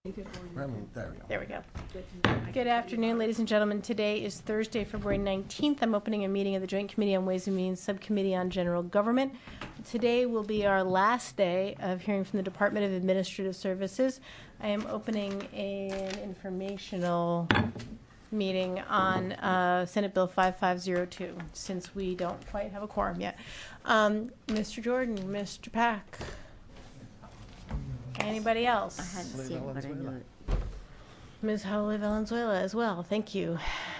There we go. Good afternoon, ladies and gentlemen. Today is Thursday, February 19th. I'm opening a meeting of the Joint Committee on Ways and Means Subcommittee on General Government. Today will be our last day of hearing from the Department of Administrative Services. I am opening an informational meeting on Senate Bill 5502, since we don't quite have a quorum yet. Mr. Jordan, Mr. Pack. Anybody else? I hadn't seen it, but I knew it. Ms. Howley Valenzuela as well. Thank you.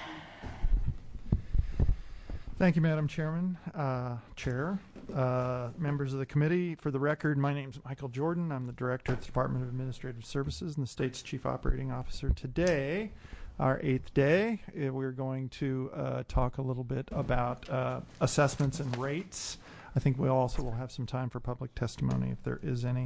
Thank you, Madam Chairman, Chair, members of the committee. For the record, my name is Michael Jordan. I'm the Director of the Department of Administrative Services and the state's Chief Operating Officer. Today, our 8th day, we're going to talk a little bit about assessments and rates. I think we also will have some time for public testimony if there is any.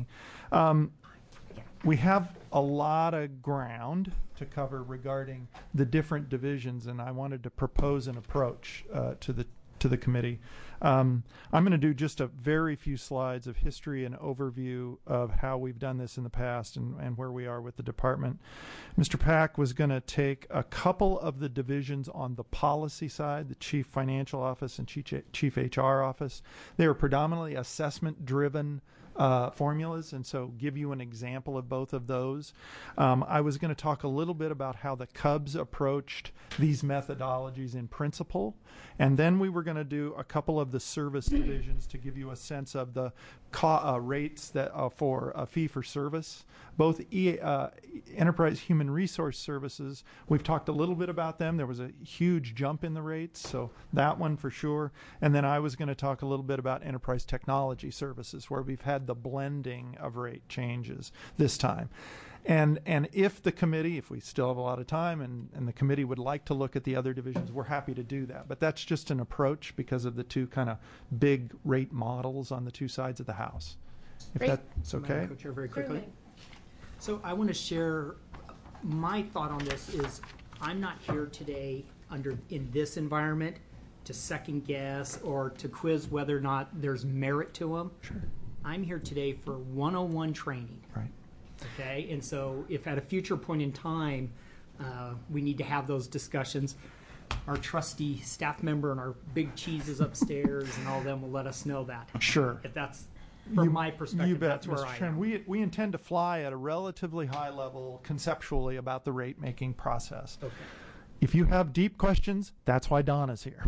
We have a lot of ground to cover regarding the different divisions, and I wanted to propose an approach to the committee. I'm going to do just a very few slides of history and overview of how we've done this in the past and where we are with the department. Mr. Pack was going to take a couple of the divisions on the policy side, the Chief Financial Office and Chief HR Office. They were predominantly assessment-driven formulas, and so give you an example of both of those. I was going to talk a little bit about how the Cubs approached these methodologies in principle, and then we were going to do a couple of the service divisions to give you a sense of the rates that for a fee for service. Both Enterprise Human Resource Services, we've talked a little bit about them. There was a huge jump in the rates, so that one for sure. And then I was going to talk a little bit about Enterprise Technology Services, where we've had the blending of rate changes this time. And if the committee, if we still have a lot of time and the committee would like to look at the other divisions, we're happy to do that. But that's just an approach because of the two kind of big rate models on the two sides of the house. If Great. that's okay. Co-chair, very quickly. So I want to share my thought on this is I'm not here today in this environment to second guess or to quiz whether or not there's merit to them. Sure. I'm here today for 101 training. Right. Okay, and so if at a future point in time we need to have those discussions, our trusty staff member and our big cheeses upstairs and all of them will let us know that. Sure. If that's from my perspective, you bet, that's where Mr. I Chairman. am. We intend to fly at a relatively high level conceptually about the rate making process. Okay. If you have deep questions, that's why Donna's here.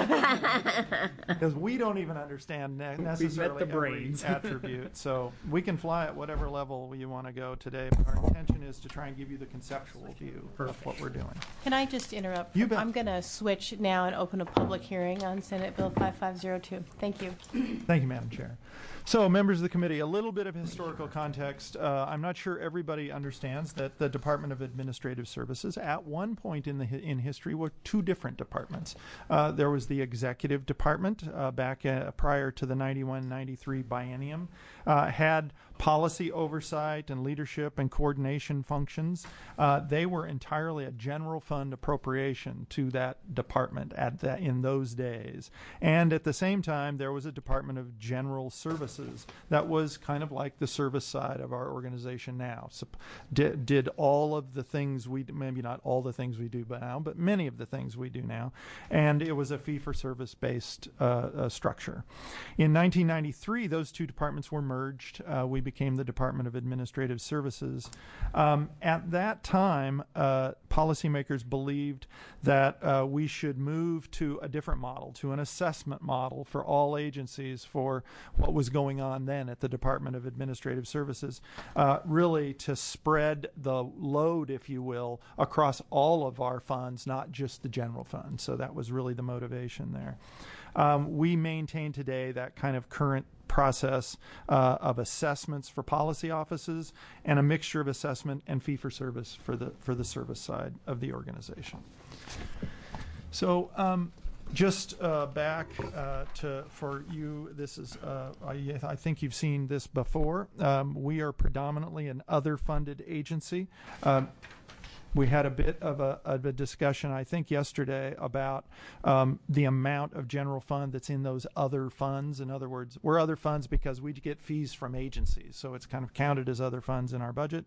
Because we don't even understand necessarily every attribute. So we can fly at whatever level you want to go today. But our intention is to try and give you the conceptual view of what we're doing. Can I just interrupt? You bet. I'm going to switch now and open a public hearing on Senate Bill 5502. Thank you. Thank you, Madam Chair. So, members of the committee, a little bit of historical context. I'm not sure everybody understands that the Department of Administrative Services, at one point in history, were two different departments. There was the Executive Department back prior to the 91-93 biennium, had policy oversight and leadership and coordination functions. They were entirely a general fund appropriation to that department in those days. And at the same time, there was a Department of General Services that was kind of like the service side of our organization now. So did all of the things maybe not all the things we do now, but many of the things we do now. And it was a fee-for-service based structure. In 1993, those two departments were merged. We became the Department of Administrative Services. At that time, policymakers believed that we should move to a different model, to an assessment model for all agencies for what was going on then at the Department of Administrative Services, really to spread the load, if you will, across all of our funds, not just the general fund. So that was really the motivation there. We maintain today that kind of current process of assessments for policy offices and a mixture of assessment and fee-for-service for the service side of the organization. So just back for you, this is I think you've seen this before. We are predominantly an other funded agency. We had a bit of a discussion, I think, yesterday about the amount of general fund that's in those other funds. In other words, we're other funds because we get fees from agencies, so it's kind of counted as other funds in our budget.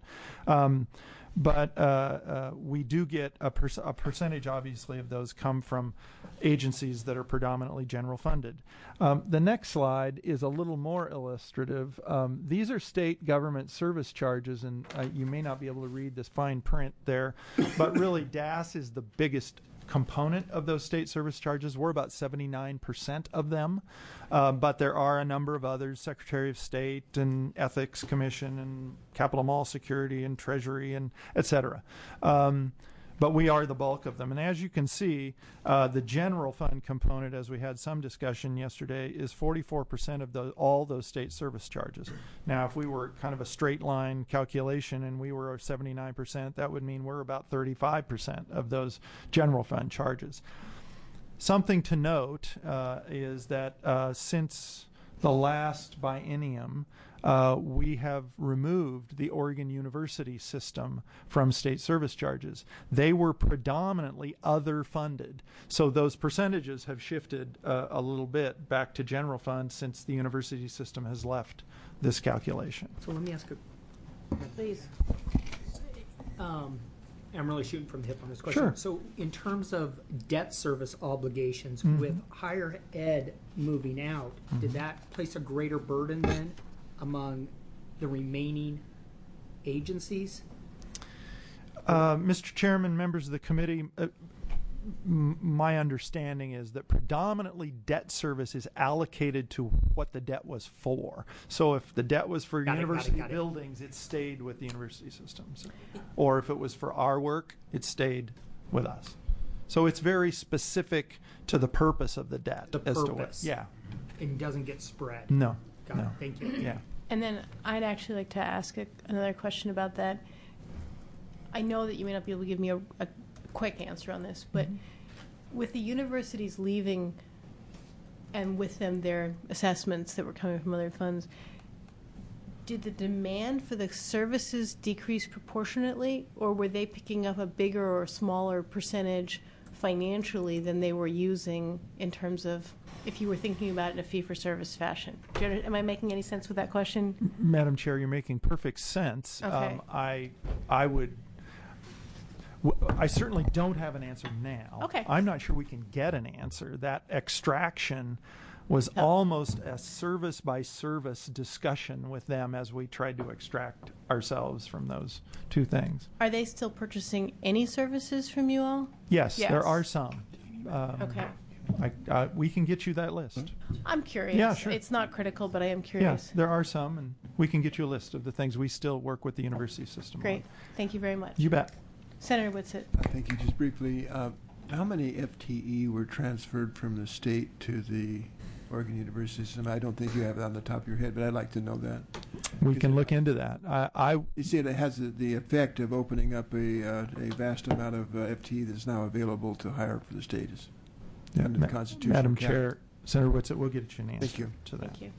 But we do get a percentage, obviously, of those come from agencies that are predominantly general funded. The next slide is a little more illustrative. These are state government service charges, and you may not be able to read this fine print there, but really DAS is the biggest component of those state service charges. We're about 79% of them, but there are a number of others: Secretary of State and Ethics Commission and Capitol Mall Security and Treasury and et cetera. But we are the bulk of them. And as you can see, the general fund component, as we had some discussion yesterday, is 44% of all those state service charges. Now, if we were kind of a straight line calculation and we were 79%, that would mean we're about 35% of those general fund charges. Something to note is that since the last biennium, we have removed the Oregon University system from state service charges. They were predominantly other funded. So those percentages have shifted a little bit back to general fund since the university system has left this calculation. So let me ask a... Please. I'm really shooting from the hip on this question. Sure. So in terms of debt service obligations, Mm-hmm. with higher ed moving out, did that place a greater burden then among the remaining agencies? Mr. Chairman, members of the committee, my understanding is that predominantly debt service is allocated to what the debt was for. So if the debt was for Got it. university buildings, it stayed with the university systems. Or if it was for our work, it stayed with us. So it's very specific to the purpose of the debt. The as to purpose. yeah. And doesn't get spread. No. Got no. it. Thank you. Yeah. And then I'd actually like to ask another question about that. I know that you may not be able to give me a quick answer on this, but with the universities leaving and with them their assessments that were coming from other funds, did the demand for the services decrease proportionately, or were they picking up a bigger or smaller percentage financially than they were using in terms of, if you were thinking about it in a fee-for-service fashion? Am I making any sense with that question? Madam Chair, you're making perfect sense. Okay. I certainly don't have an answer now. Okay. I'm not sure we can get an answer. That extraction was almost a service by service discussion with them as we tried to extract ourselves from those two things. Are they still purchasing any services from you all? Yes, Yes. there are some. Okay. We can get you that list. I'm curious. Yeah, sure. It's not critical, but I am Yes, curious. there are some, and we can get you a list of the things we still work with the university system on. Great. Thank you very much. You bet. Senator Whitsitt. Thank you. Just briefly, how many FTE were transferred from the state to the Oregon University system? I don't think you have it on the top of your head, but I'd like to know that. We can look into that. You see, it has the effect of opening up a vast amount of FTE that's now available to hire for the state under the constitutional Madam cap. Chair, Senator Whitsitt, we'll get you an answer Thank you. to that. Thank you.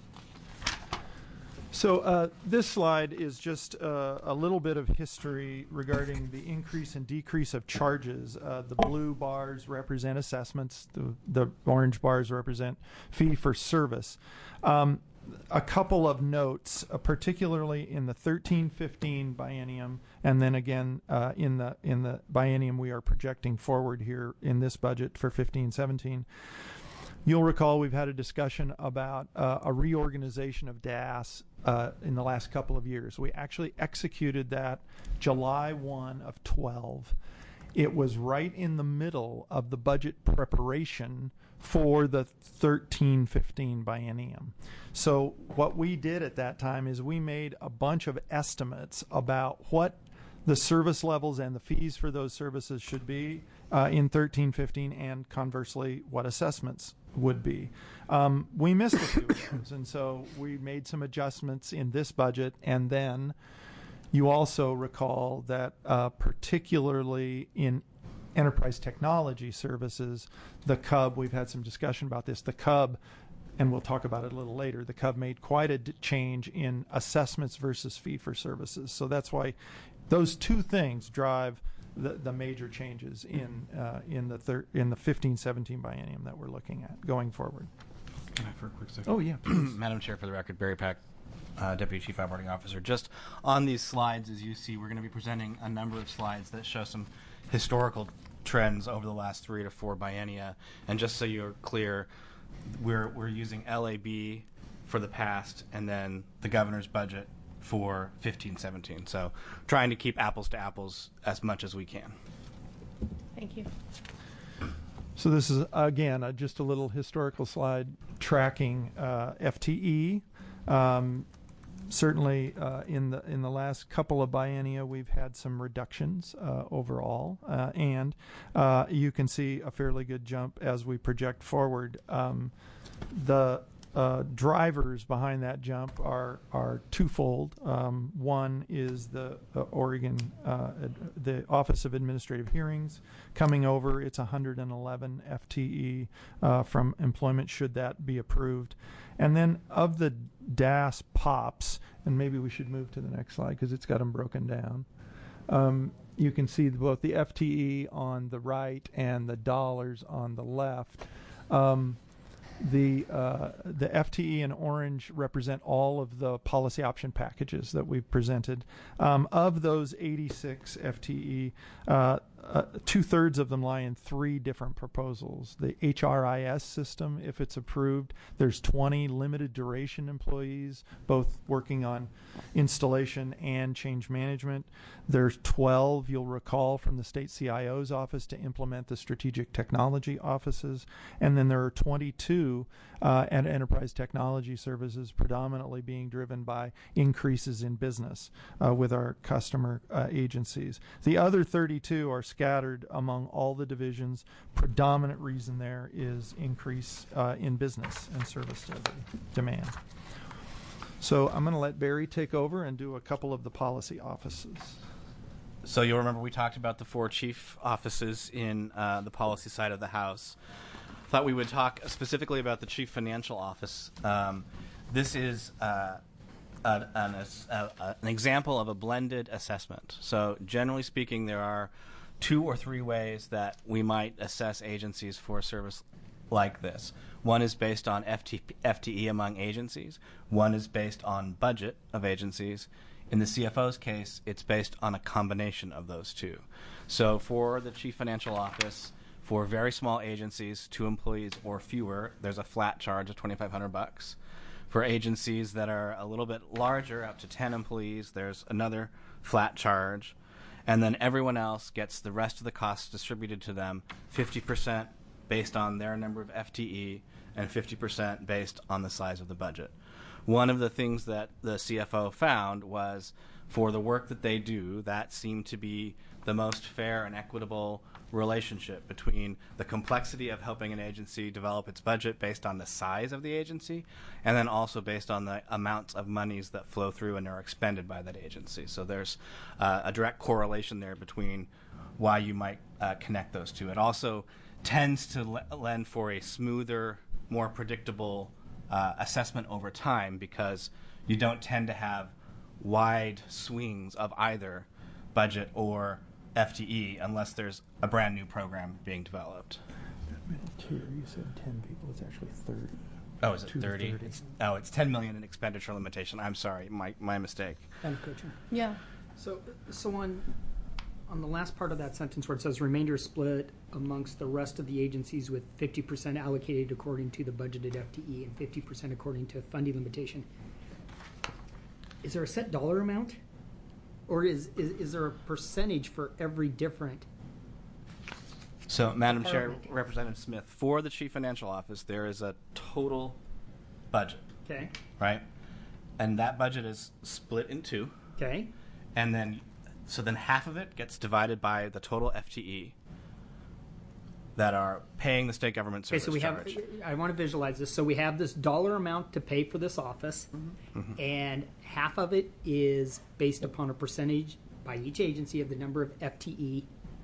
So this slide is just a little bit of history regarding the increase and decrease of charges. The blue bars represent assessments. The orange bars represent fee for service. A couple of notes, particularly in the 13-15 biennium, and then again in the biennium we are projecting forward here in this budget for 15-17. You'll recall we've had a discussion about a reorganization of DAS in the last couple of years. We actually executed that July 1 of 12. It was right in the middle of the budget preparation for the 13-15 biennium. So what we did at that time is we made a bunch of estimates about what the service levels and the fees for those services should be in 13-15, and conversely what assessments would be. We missed a few of those, and so we made some adjustments in this budget. And then you also recall that particularly in enterprise technology services, the CUB, we've had some discussion about this, the CUB, and we'll talk about it a little later, the CUB made quite a change in assessments versus fee for services. So that's why those two things drive the major changes in the 15-17 biennium that we're looking at going forward. Can I for a quick second? Oh, yeah, please. Madam Chair, for the record, Barry Pack, Deputy Chief Operating Officer. Just on these slides, as you see, we're going to be presenting a number of slides that show some historical trends over the last 3 to 4 biennia. And just so you're clear, we're using LAB for the past and then the governor's budget for 15-17. So trying to keep apples to apples as much as we can. Thank you. So this is, again, just a little historical slide tracking FTE. Certainly, in the last couple of biennia, we've had some reductions overall, and you can see a fairly good jump as we project forward. The drivers behind that jump are twofold. One is the Oregon, the Office of Administrative Hearings coming over. It's 111 FTE from employment, should that be approved. And then of the DAS POPs, and maybe we should move to the next slide because it's got them broken down. You can see both the FTE on the right and the dollars on the left. The FTE in orange represent all of the policy option packages that we've presented. Of those 86 FTE, 2/3 of them lie in 3 different proposals. The HRIS system, if it's approved, there's 20 limited duration employees, both working on installation and change management. There's 12, you'll recall, from the state CIO's office to implement the strategic technology offices. And then there are 22 at Enterprise Technology Services, predominantly being driven by increases in business with our customer agencies. The other 32 are scattered among all the divisions. Predominant reason there is increase in business and service demand. So I'm going to let Barry take over and do a couple of the policy offices. So you'll remember we talked about the 4 chief offices in the policy side of the House. Thought we would talk specifically about the chief financial office. This is an example of a blended assessment. So generally speaking, there are 2 or 3 ways that we might assess agencies for a service like this. One is based on FTE among agencies. One is based on budget of agencies. In the CFO's case, it's based on a combination of those 2. So for the chief financial office, for very small agencies, 2 employees or fewer, there's a flat charge of $2,500. For agencies that are a little bit larger, up to 10 employees, there's another flat charge. And then everyone else gets the rest of the costs distributed to them, 50% based on their number of FTE and 50% based on the size of the budget. One of the things that the CFO found was for the work that they do, that seemed to be the most fair and equitable relationship between the complexity of helping an agency develop its budget based on the size of the agency and then also based on the amounts of monies that flow through and are expended by that agency. So there's a direct correlation there between why you might connect those 2. It also tends to lend for a smoother, more predictable assessment over time because you don't tend to have wide swings of either budget or FTE unless there's a brand new program being developed. You said 10 people. It's actually 30. Oh, is it 30? It's 10 million in expenditure limitation. I'm sorry, my mistake. Madam Co-Chair. Yeah. So on the last part of that sentence where it says remainder split amongst the rest of the agencies with 50% allocated according to the budgeted FTE and 50% according to funding limitation, is there a set dollar amount? Or is there a percentage for every different? So, Madam Chair, department? Representative Smith, for the Chief Financial Office, there is a total budget, Okay. right? And that budget is split in 2. Okay. And then half of it gets divided by the total FTE that are paying the state government Okay, service so we charge. I want to visualize this. So we have this dollar amount to pay for this office, and half of it is based upon a percentage by each agency of the number of FTE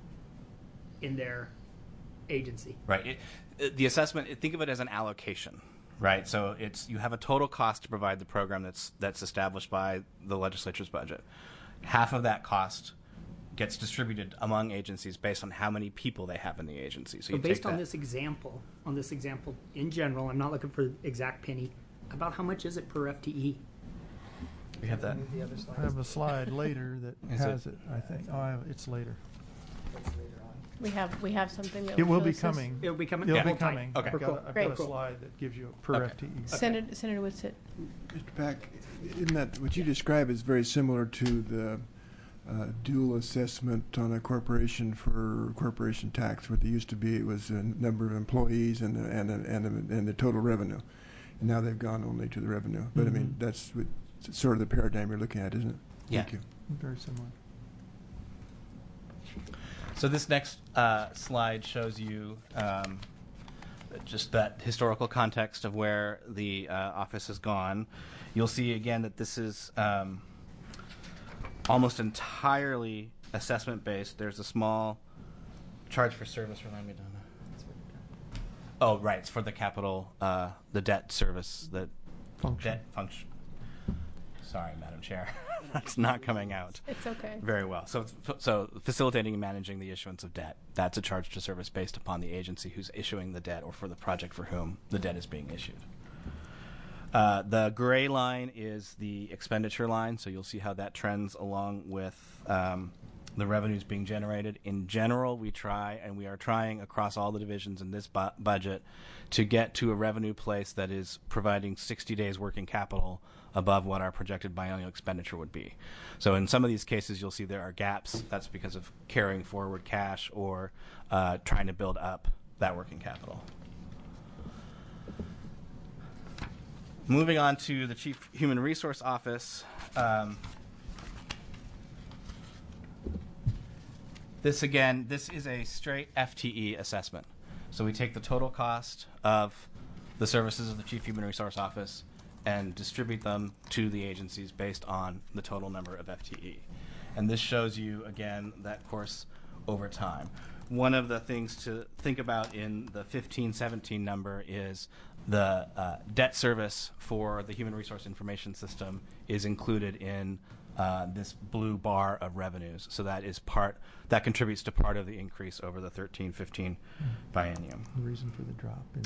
in their agency. Right. The assessment, think of it as an allocation, right? So you have a total cost to provide the program that's established by the legislature's budget. Half of that cost gets distributed among agencies based on how many people they have in the agency. So So you based take on that. this example, in general, I'm not looking for the exact penny, about how much is it per FTE? We have that. I have a slide later that Is has it, I think. It's later. We have something that It will show be us this. coming. It'll be coming. It'll Yeah, be hold tight. coming. Okay. I've Cool. got Great. a slide that gives you per Okay. FTE. Senator Whitsitt. Mr. Pack, isn't that what you describe is very similar to the dual assessment on a corporation for corporation tax? What there used to be, it was a number of employees and the total revenue, and now they've gone only to the revenue. But I mean, that's sort of the paradigm you're looking at, isn't it? Yeah. Thank you. Very similar. So this next slide shows you just that historical context of where the office has gone. You'll see again that this is almost entirely assessment-based. There's a small charge for service. Remind me, Donna. Oh, right. It's for the capital, the debt service, the Function. debt function. Sorry, Madam Chair. That's not coming out It's okay. very well. So facilitating and managing the issuance of debt, that's a charge to service based upon the agency who's issuing the debt or for the project for whom the debt is being issued. The gray line is the expenditure line, so you'll see how that trends along with the revenues being generated. In general, we are trying across all the divisions in this budget to get to a revenue place that is providing 60 days working capital above what our projected biennial expenditure would be. So in some of these cases, you'll see there are gaps. That's because of carrying forward cash or trying to build up that working capital. Moving on to the Chief Human Resource Office. This is a straight FTE assessment. So we take the total cost of the services of the Chief Human Resource Office and distribute them to the agencies based on the total number of FTE. And this shows you, again, that course over time. One of the things to think about in the 15-17 number is the debt service for the Human Resource Information System is included in this blue bar of revenues. So that contributes to part of the increase over the 13-15 biennium. The reason for the drop in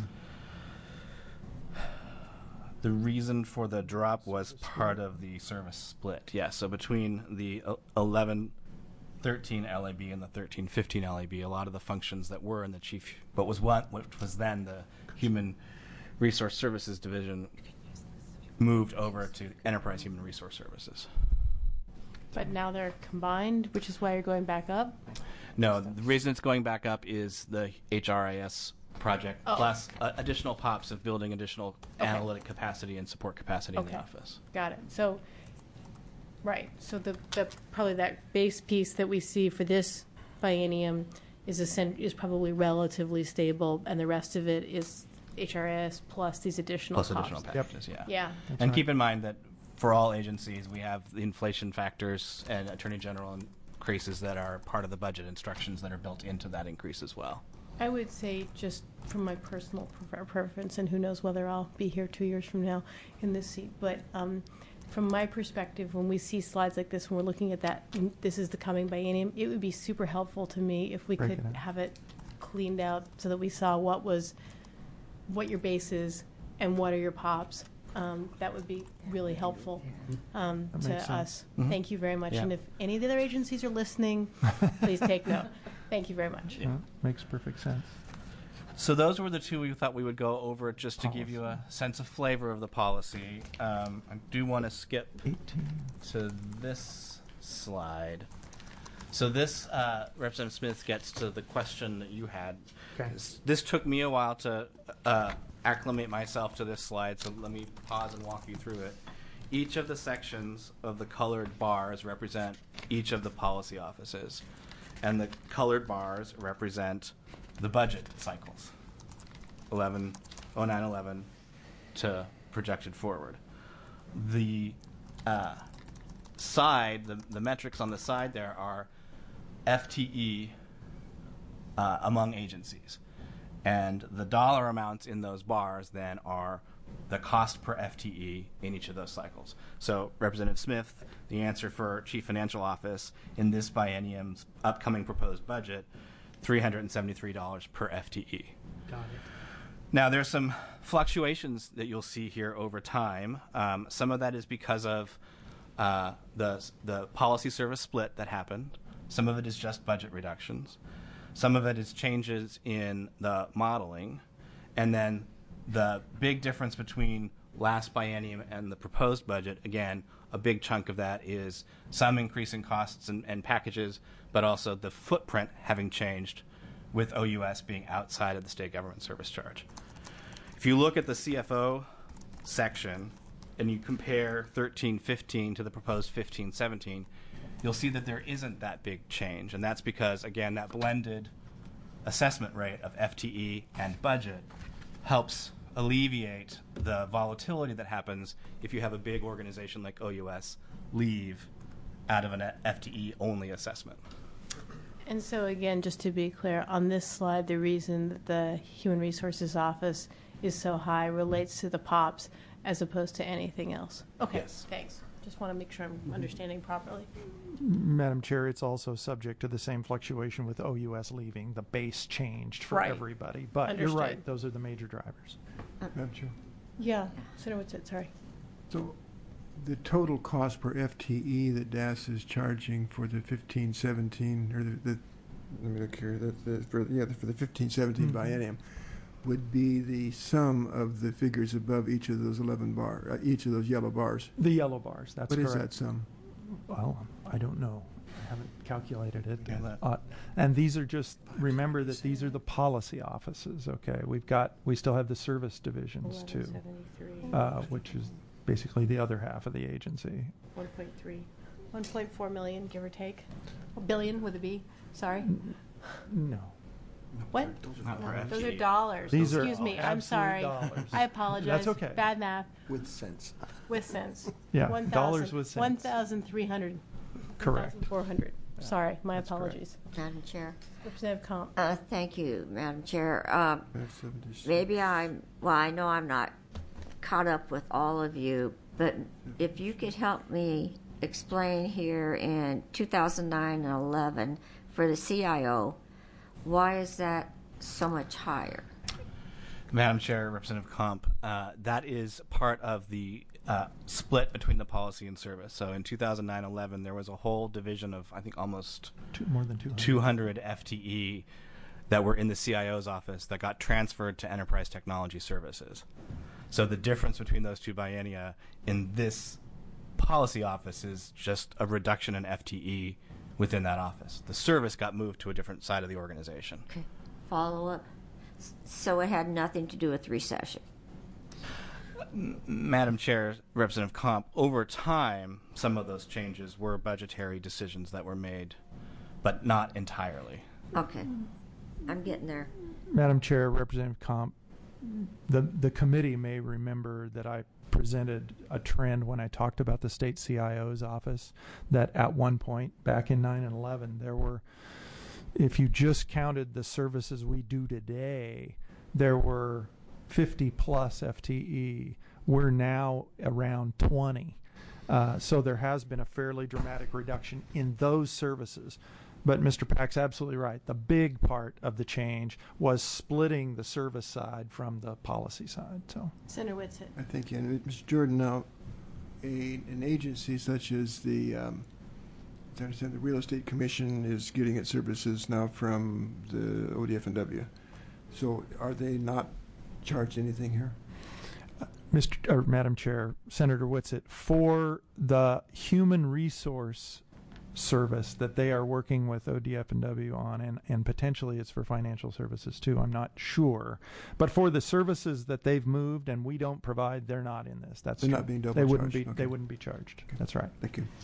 The reason for the drop was part of the service split. Yeah, so between the 11-13 LAB and the 13-15 LAB, a lot of the functions that were in the what was then the Human Resource Services Division moved over to Enterprise Human Resource Services. But now they're combined, which is why you're going back up? No, the reason it's going back up is the HRIS project plus additional pops of building additional analytic capacity and support capacity in the office. Got it. So, right. So the probably that base piece that we see for this biennium is probably relatively stable, and the rest of it is HRS plus these additional Plus additional costs. packages, yeah. Yeah. And keep in mind that for all agencies, we have the inflation factors and Attorney General increases that are part of the budget instructions that are built into that increase as well. I would say, just from my personal preference, and who knows whether I'll be here 2 years from now in this seat, but from my perspective, when we see slides like this, when we're looking at that, this is the coming biennium, it would be super helpful to me if we could have it cleaned out so that we saw what your base is and what are your pops. That would be really helpful to us. Mm-hmm. Thank you very much. Yeah. And if any of the other agencies are listening, please take note. Thank you very much. Yeah, makes perfect sense. So those were the two we thought we would go over just to give you a sense of flavor of the policy. I do want to skip 18. to this slide. So this, Representative Smith, gets to the question that you had. Okay. This took me a while to acclimate myself to this slide, so let me pause and walk you through it. Each of the sections of the colored bars represent each of the policy offices, and the colored bars represent the budget cycles, 09-11 to projected forward. The the metrics on the side there are FTE among agencies. And the dollar amounts in those bars then are the cost per FTE in each of those cycles. So, Representative Smith, the answer for Chief Financial Office in this biennium's upcoming proposed budget, $373 per FTE. Got it. Now, there's some fluctuations that you'll see here over time. Some of that is because of the policy service split that happened. Some of it is just budget reductions. Some of it is changes in the modeling. And then the big difference between last biennium and the proposed budget, again, a big chunk of that is some increase in costs and packages, but also the footprint having changed with OUS being outside of the state government service charge. If you look at the CFO section and you compare 13-15 to the proposed 15-17, you'll see that there isn't that big change. And that's because, again, that blended assessment rate of FTE and budget helps alleviate the volatility that happens if you have a big organization like OUS leave out of an FTE-only assessment. And so again, just to be clear, on this slide, the reason that the Human Resources Office is so high relates to the POPs as opposed to anything else. Okay, Yes. thanks. Just want to make sure I'm understanding properly. Madam Chair, it's also subject to the same fluctuation with OUS leaving. The base changed for Right. everybody. But Understood. you're right, those are the major drivers. Madam Chair. Yeah, Senator Whitsitt, sorry. So the total cost per FTE that DAS is charging for the 15-17, or the let me look here, for the 15-17 biennium, would be the sum of the figures above each of those 11 each of those yellow bars. The yellow bars, that's What correct. is that sum? Well, I don't know. I haven't calculated it. Yeah, And these are just, remember that these are the policy offices, okay? We still have the service divisions too, 1173, which is basically the other half of the agency. 1.3, 1.4 million, give or take. A billion with a B, sorry. No. What? Not per Those are FTE. dollars. These are Excuse me, I'm absolute sorry. dollars. I apologize. That's okay. Bad math. With cents. With cents. Yeah, 1,000 dollars with cents. 1,300. Correct. 1,400. Sorry, my that's correct. apologies. Madam Chair. Representative Comp. Thank you, Madam Chair. 576. Maybe I know I'm not caught up with all of you, but if you could help me explain here in 2009 and 11 for the CIO, why is that so much higher? Madam Chair, Representative Comp, that is part of the split between the policy and service. So in 2009-11, there was a whole division of, I think, almost More than 200. 200 FTE that were in the CIO's office that got transferred to Enterprise Technology Services. So the difference between those two biennia in this policy office is just a reduction in FTE within that office. The service got moved to a different side of the organization. Okay. Follow up. So it had nothing to do with recession. Madam Chair, Representative Comp, over time, some of those changes were budgetary decisions that were made, but not entirely. Okay. I'm getting there. Madam Chair, Representative Comp, the committee may remember that I presented a trend when I talked about the state CIO's office that at one point back in 9 and 11 there were, if you just counted the services we do today, there were 50 plus FTE. We're now around 20. So there has been a fairly dramatic reduction in those services. But Mr. Pack's absolutely right. The big part of the change was splitting the service side from the policy side. So, Senator Whitsitt. I think, and Mr. Jordan, now, an agency such as the Real Estate Commission is getting its services now from the ODF&W. So are they not charged anything here? Madam Chair, Senator Whitsitt, for the human resource service that they are working with ODF&W on, and potentially it's for financial services too, I'm not sure. But for the services that they've moved and we don't provide, they're not in this. That's They're true. not being double They wouldn't charged. be. Okay. They wouldn't be charged. That's right. Thank you.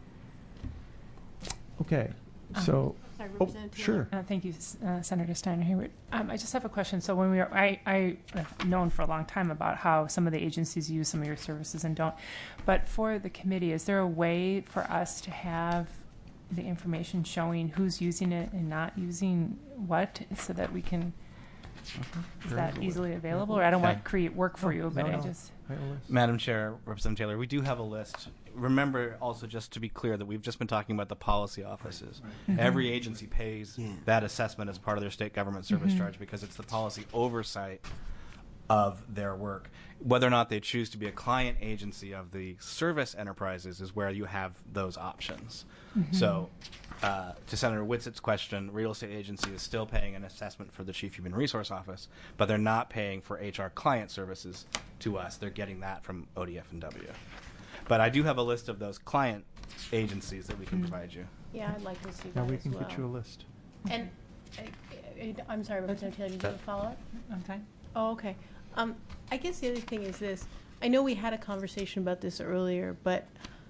Okay. So, Sorry, oh, Representative sure. Thank you, Senator Steiner Hayward. I just have a question. So when I have known for a long time about how some of the agencies use some of your services and don't. But for the committee, is there a way for us to have the information showing who's using it and not using what, so that we can Is that easily available? Or I don't want to create work for you, but no, I no. just. Madam Chair, Representative Taylor, we do have a list. Remember also, just to be clear, that we've just been talking about the policy offices. Every agency pays that assessment as part of their state government service charge because it's the policy oversight of their work. Whether or not they choose to be a client agency of the service enterprises is where you have those options. So, to Senator Whitsitt's question, real estate agency is still paying an assessment for the Chief Human Resource Office, but they're not paying for HR client services to us. They're getting that from ODF&W. But I do have a list of those client agencies that we can provide you. Yeah, I'd like to see Yeah, that we as can well. get you a list. And I'm sorry, Representative Taylor, did you have a follow-up? I'm fine. Oh, okay. I guess the other thing is this. I know we had a conversation about this earlier, but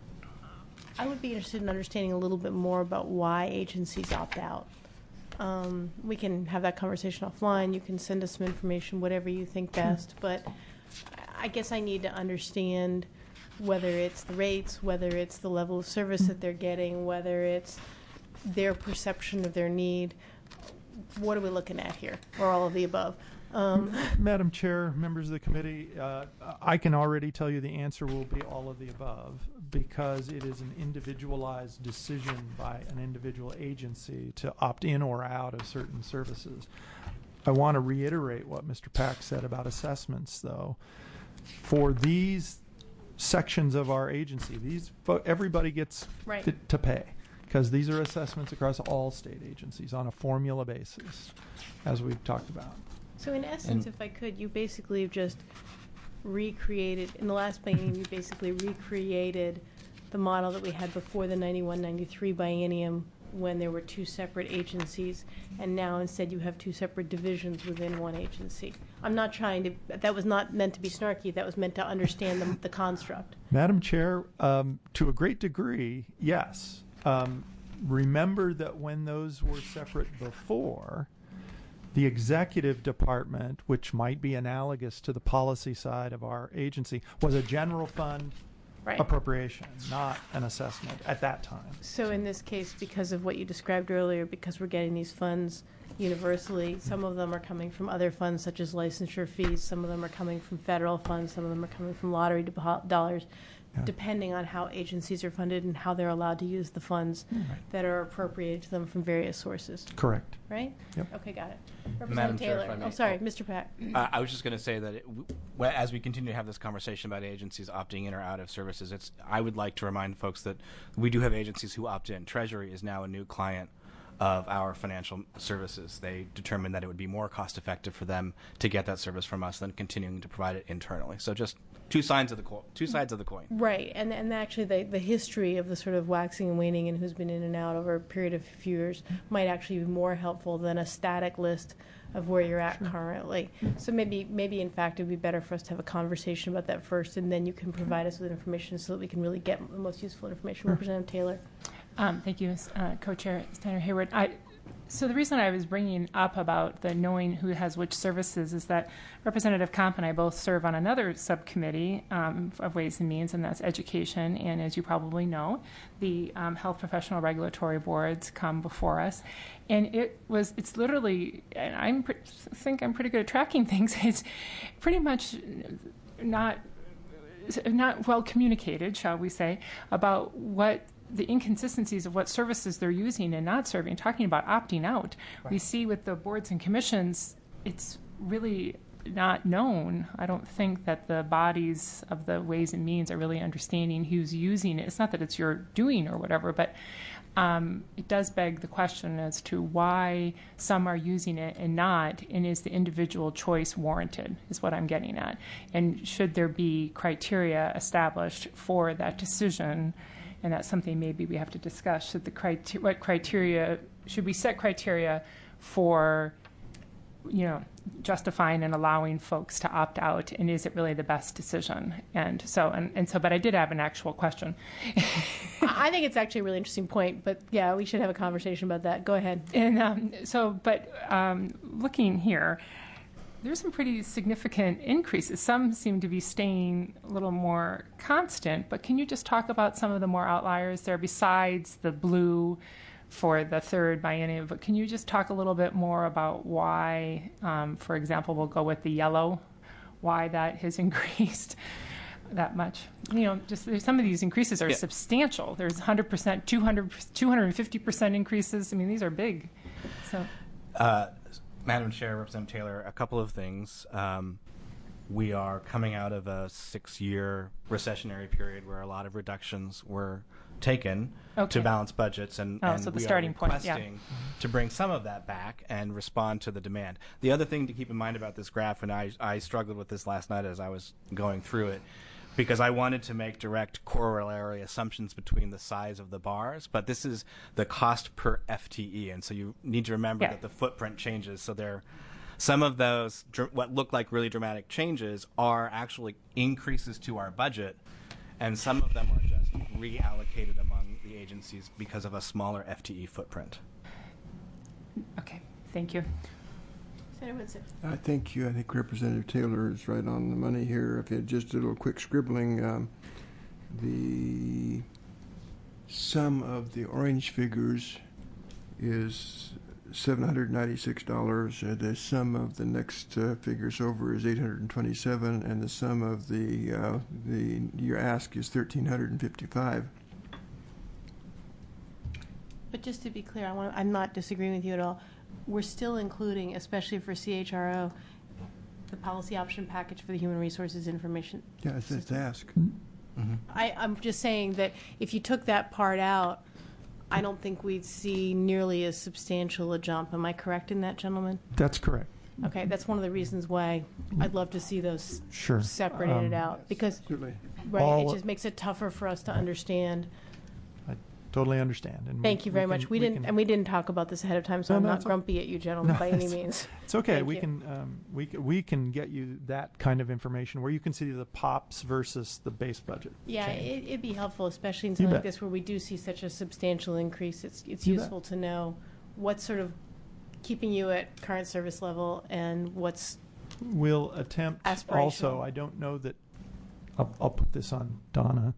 I would be interested in understanding a little bit more about why agencies opt out. We can have that conversation offline. You can send us some information, whatever you think best. But I guess I need to understand whether it's the rates, whether it's the level of service that they're getting, whether it's their perception of their need. What are we looking at here? Or all of the above? Madam Chair, members of the committee, I can already tell you the answer will be all of the above because it is an individualized decision by an individual agency to opt in or out of certain services. I want to reiterate what Mr. Pack said about assessments, though. For these sections of our agency, everybody gets Right. to pay because these are assessments across all state agencies on a formula basis, as we've talked about. So in essence, if I could, you basically have just recreated, in the last biennium, you basically recreated the model that we had before the 91-93 biennium when there were two separate agencies, and now instead you have two separate divisions within one agency. I'm not trying to, that was not meant to be snarky, that was meant to understand the construct. Madam Chair, to a great degree, yes. Remember that when those were separate before, the executive department, which might be analogous to the policy side of our agency, was a general fund appropriation, not an assessment at that time. So in this case, because of what you described earlier, because we're getting these funds universally, some of them are coming from other funds such as licensure fees, some of them are coming from federal funds, some of them are coming from lottery dollars, depending on how agencies are funded and how they're allowed to use the funds that are appropriated to them from various sources. Correct. Right? Yep. Okay, got it. Madam Representative Chair, Taylor. if I may. Oh, sorry, Mr. Pack. I was just going to say that as we continue to have this conversation about agencies opting in or out of services, I would like to remind folks that we do have agencies who opt in. Treasury is now a new client of our financial services. They determined that it would be more cost effective for them to get that service from us than continuing to provide it internally. So just two sides of the coin. Right, and actually the history of the sort of waxing and waning and who's been in and out over a period of a few years might actually be more helpful than a static list of where you're at currently. So maybe in fact it would be better for us to have a conversation about that first, and then you can provide us with information so that we can really get the most useful information. Representative Taylor. Thank you, Co-Chair Steiner Hayward. So the reason I was bringing up about the knowing who has which services is that Representative Comp and I both serve on another subcommittee of Ways and Means, and that's education. And as you probably know, the health professional regulatory boards come before us. And it's literally, and I think I'm pretty good at tracking things, it's pretty much not well communicated, shall we say, about what the inconsistencies of what services they're using and not serving. Talking about opting out, we see with the boards and commissions, it's really not known. I don't think that the bodies of the Ways and Means are really understanding who's using it. It's not that it's your doing or whatever, but it does beg the question as to why some are using it and not, and is the individual choice warranted, is what I'm getting at. And should there be criteria established for that decision? And that's something maybe we have to discuss. What criteria should we set criteria for, justifying and allowing folks to opt out, and is it really the best decision? And so, but I did have an actual question. I think it's actually a really interesting point, but yeah, we should have a conversation about that. Go ahead. And looking here, there's some pretty significant increases. Some seem to be staying a little more constant, but can you just talk about some of the more outliers there besides the blue for the third biennium. But can you just talk a little bit more about why, for example, we'll go with the yellow, why that has increased that much? Just some of these increases are substantial. There's 100%, 200, 250% increases. I mean, these are big. So, Madam Chair, Representative Taylor, a couple of things. We are coming out of a 6-year recessionary period where a lot of reductions were taken to balance budgets, and so the we starting are point, requesting to bring some of that back and respond to the demand. The other thing to keep in mind about this graph, and I struggled with this last night as I was going through it, because I wanted to make direct corollary assumptions between the size of the bars, but this is the cost per FTE, and so you need to remember that the footprint changes. So some of those, what look like really dramatic changes, are actually increases to our budget, and some of them are just reallocated among the agencies because of a smaller FTE footprint. okay, thank you. Senator Woodson. Thank you. I think Representative Taylor is right on the money here. If you had just a little quick scribbling, the sum of the orange figures is $796. The sum of the next figures over is $827, and the sum of the your ask is $1,355. But just to be clear, I'm not disagreeing with you at all. We're still including, especially for CHRO, the policy option package for the Human Resources Information. Yeah, it's ask. Mm-hmm. I'm just saying that if you took that part out, I don't think we'd see nearly as substantial a jump. Am I correct in that, gentlemen? That's correct. Okay, that's one of the reasons why I'd love to see those separated out, because Certainly. it just makes it tougher for us to understand. I totally understand. And Thank you very much. We didn't talk about this ahead of time, so I'm not grumpy at you, gentlemen, by any means. It's okay. Thank We you. can we can get you that kind of information where you can see the POPs versus the base budget. Yeah, change. it'd be helpful, especially in You something like bet. this where we do see such a substantial increase. It's You useful to know what's sort of keeping you at current service level and what's We'll attempt Aspirational. also. I don't know that. I'll put this on Donna.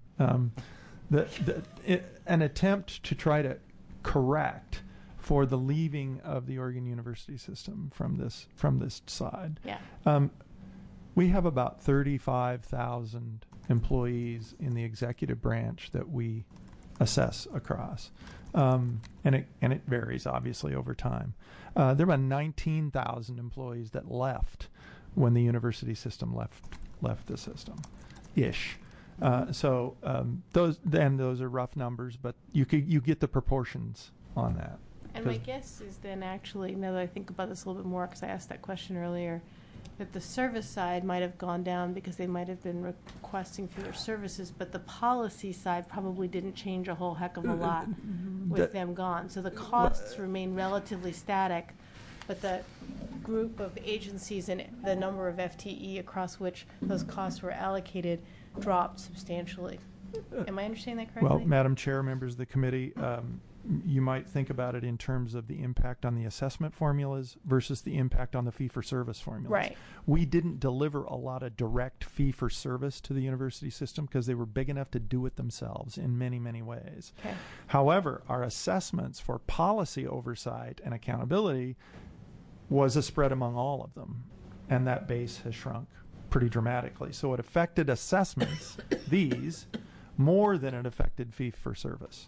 An attempt to try to correct for the leaving of the Oregon University system from this side. Yeah. We have about 35,000 employees in the executive branch that we assess across, and it varies obviously over time. There are about 19,000 employees that left when the university system left the system, ish. So those are rough numbers, but you get the proportions on that. And my guess is then actually, now that I think about this a little bit more, because I asked that question earlier, that the service side might have gone down because they might have been requesting fewer services, but the policy side probably didn't change a whole heck of a lot with them gone. So the costs remain relatively static, but the group of agencies and the number of FTE across which those costs were allocated dropped substantially. Am I understanding that correctly? Well, Madam Chair, members of the committee, you might think about it in terms of the impact on the assessment formulas versus the impact on the fee-for-service formulas. Right. We didn't deliver a lot of direct fee-for-service to the university system because they were big enough to do it themselves in many, many ways. Okay. However, our assessments for policy oversight and accountability was a spread among all of them, and that base has shrunk pretty dramatically. So it affected assessments, these, more than it affected fee-for-service.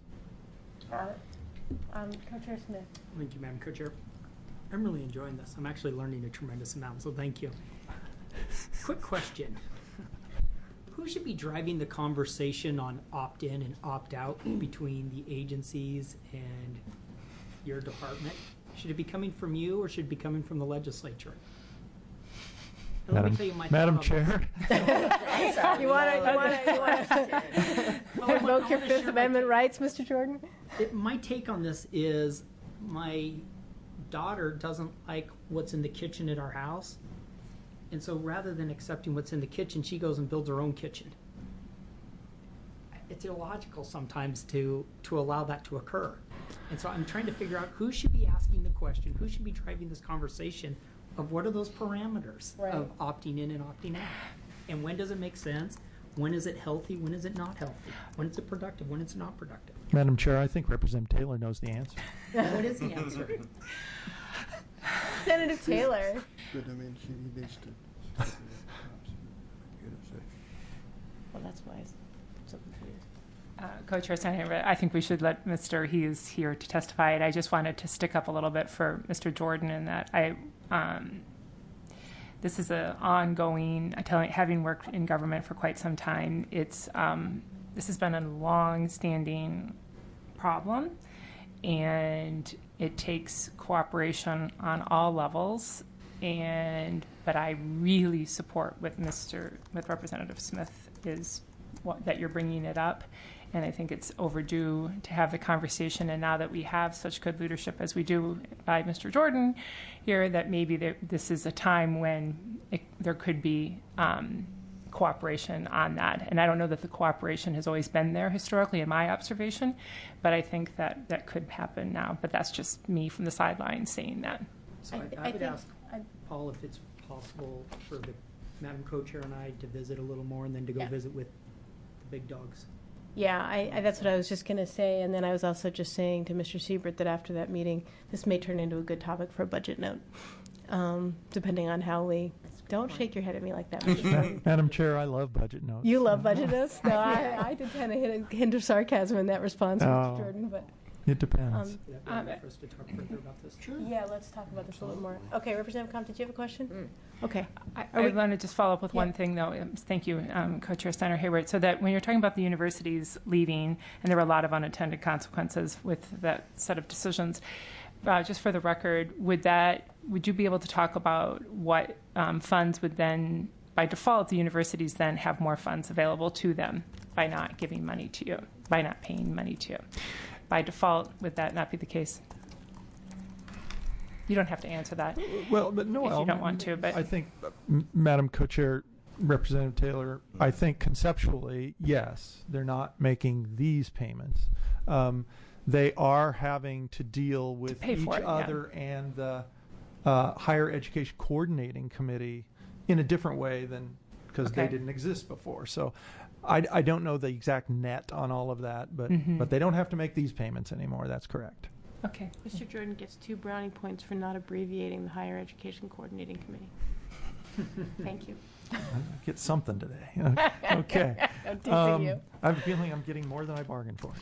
Co-Chair Smith. Thank you, Madam Co-Chair. I'm really enjoying this. I'm actually learning a tremendous amount, so thank you. Quick question. Who should be driving the conversation on opt-in and opt-out between the agencies and your department? Should it be coming from you or should it be coming from the legislature? And let me tell you my Madam thought on Chair. You want to invoke your Fifth Amendment rights, Mr. Jordan? My take on this is my daughter doesn't like what's in the kitchen at our house. And so rather than accepting what's in the kitchen, she goes and builds her own kitchen. It's illogical sometimes to allow that to occur. And so I'm trying to figure out who should be asking the question, who should be driving this conversation of what are those parameters Right. of opting in and opting out. And when does it make sense? When is it healthy? When is it not healthy? When is it productive? When is it not productive? Madam Chair, I think Representative Taylor knows the answer. What is the answer? Senator Taylor. But I mean, he needs to. Well, that's wise. So confused. Co-Chair Senator, I think we should let Mr. He is here to testify, and I just wanted to stick up a little bit for Mr. Jordan in that this is an ongoing. Having worked in government for quite some time, this has been a long-standing problem, and it takes cooperation on all levels. But I really support what Representative Smith is that you're bringing it up. And I think it's overdue to have the conversation. And now that we have such good leadership as we do by Mr. Jordan here, that maybe this is a time when there could be cooperation on that. And I don't know that the cooperation has always been there historically in my observation, but I think that could happen now. But that's just me from the sidelines saying that. So I would ask Paul if it's possible for the Madam Co-Chair and I to visit a little more and then to go visit with the big dogs. Yeah, I that's what I was just going to say. And then I was also just saying to Mr. Siebert that after that meeting, this may turn into a good topic for a budget note, depending on how we... Don't shake your head at me like that, Mr. Jordan. Madam Chair, I love budget notes. You love budget notes? No, I did kind of hit a hint of sarcasm in that response, Mr. Jordan. But it depends. Would that be for us to talk further about this? Sure. Yeah, let's talk about this a little more. Okay, Representative Compton, did you have a question? Okay. I want to just follow up with one thing, though. Thank you, Co-Chair Steiner Hayward. So that when you're talking about the universities leaving, and there were a lot of unintended consequences with that set of decisions, just for the record, would you be able to talk about what funds would then, by default, the universities then have more funds available to them by not giving money to you, by not paying money to you? By default, would that not be the case? You don't have to answer that. Well, but no, if you don't want to. But I think, Madam Co-Chair, Representative Taylor, I think conceptually, yes, they're not making these payments. They are having to deal with each other and the Higher Education Coordinating Committee in a different way than because they didn't exist before. So I don't know the exact net on all of that, but they don't have to make these payments anymore. That's correct. Okay. Mr. Jordan gets 2 brownie points for not abbreviating the Higher Education Coordinating Committee. Thank you. I get something today. Okay. I'm teasing you. I'm feeling I'm getting more than I bargained for.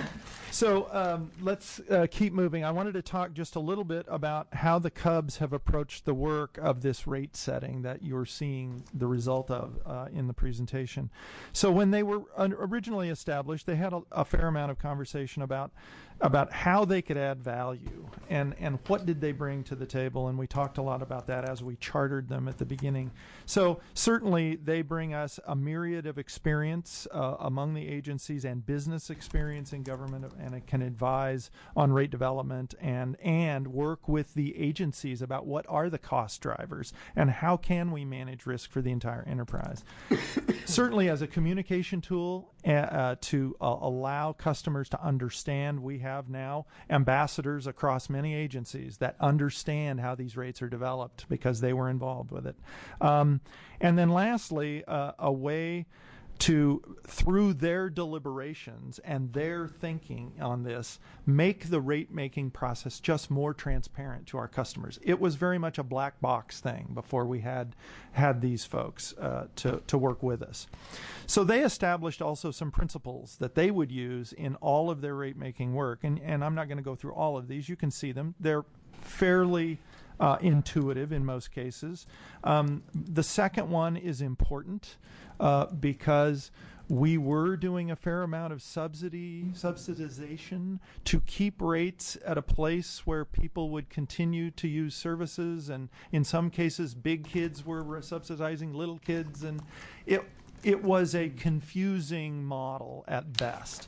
So let's keep moving. I wanted to talk just a little bit about how the Cubs have approached the work of this rate setting that you're seeing the result of in the presentation. So when they were originally established, they had a fair amount of conversation about how they could add value and what did they bring to the table, and we talked a lot about that as we chartered them at the beginning. So certainly they bring us a myriad of experience among the agencies and business experience in government, and it can advise on rate development and work with the agencies about what are the cost drivers and how can we manage risk for the entire enterprise. Certainly as a communication tool to allow customers to understand, we have now ambassadors across many agencies that understand how these rates are developed because they were involved with it. And then lastly, a way to, through their deliberations and their thinking on this, make the rate-making process just more transparent to our customers. It was very much a black box thing before we had these folks to work with us. So they established also some principles that they would use in all of their rate-making work. And I'm not going to go through all of these. You can see them. They're fairly intuitive in most cases. The second one is important because we were doing a fair amount of subsidization to keep rates at a place where people would continue to use services, and in some cases big kids were subsidizing little kids, and it was a confusing model at best.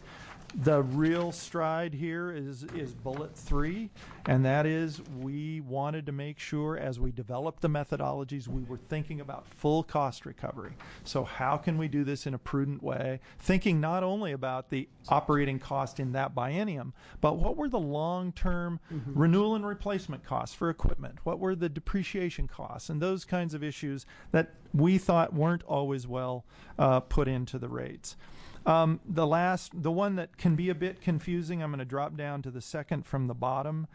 The real stride here is bullet 3, and that is we wanted to make sure as we developed the methodologies we were thinking about full cost recovery. So how can we do this in a prudent way, thinking not only about the operating cost in that biennium, but what were the long-term renewal and replacement costs for equipment? What were the depreciation costs? And those kinds of issues that we thought weren't always well put into the rates. The one that can be a bit confusing, I'm going to drop down to the second from the bottom,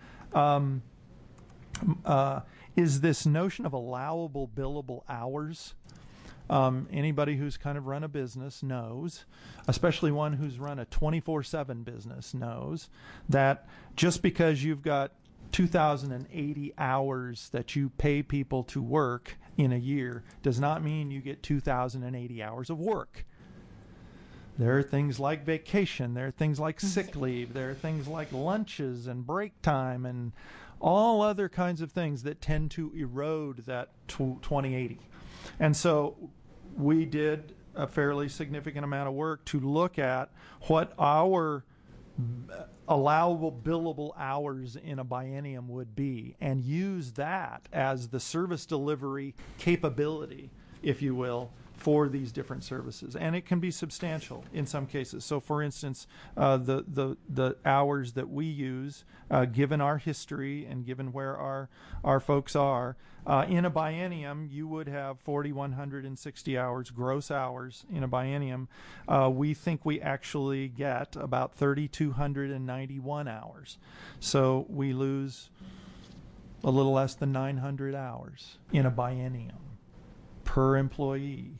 is this notion of allowable billable hours. Anybody who's kind of run a business knows, especially one who's run a 24/7 business knows, that just because you've got 2,080 hours that you pay people to work in a year does not mean you get 2,080 hours of work. There are things like vacation, there are things like sick leave, there are things like lunches and break time and all other kinds of things that tend to erode that 2080. And so we did a fairly significant amount of work to look at what our allowable billable hours in a biennium would be and use that as the service delivery capability, if you will, for these different services. And it can be substantial in some cases. So for instance, the hours that we use, given our history and given where our folks are, in a biennium, you would have 4,160 hours, gross hours in a biennium. We think we actually get about 3,291 hours. So we lose a little less than 900 hours in a biennium per employee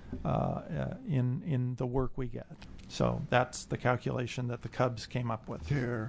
in the work we get. So that's the calculation that the Cubs came up with. Chair.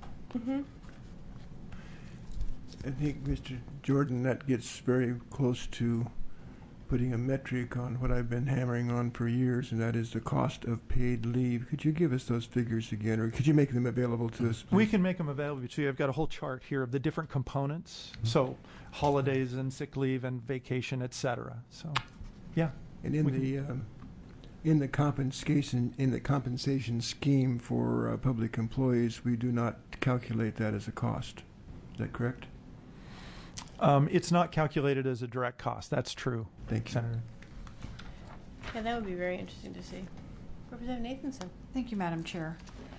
I think, Mr. Jordan, that gets very close to putting a metric on what I've been hammering on for years, and that is the cost of paid leave. Could you give us those figures again, or could you make them available to us, please? We can make them available to you. I've got a whole chart here of the different components. So holidays and sick leave and vacation, et cetera. So, yeah. And in the compensation scheme for public employees, we do not calculate that as a cost. Is that correct? It's not calculated as a direct cost. That's true. Thank you, Senator. Yeah, that would be very interesting to see. Representative Nathanson. Thank you, Madam Chair.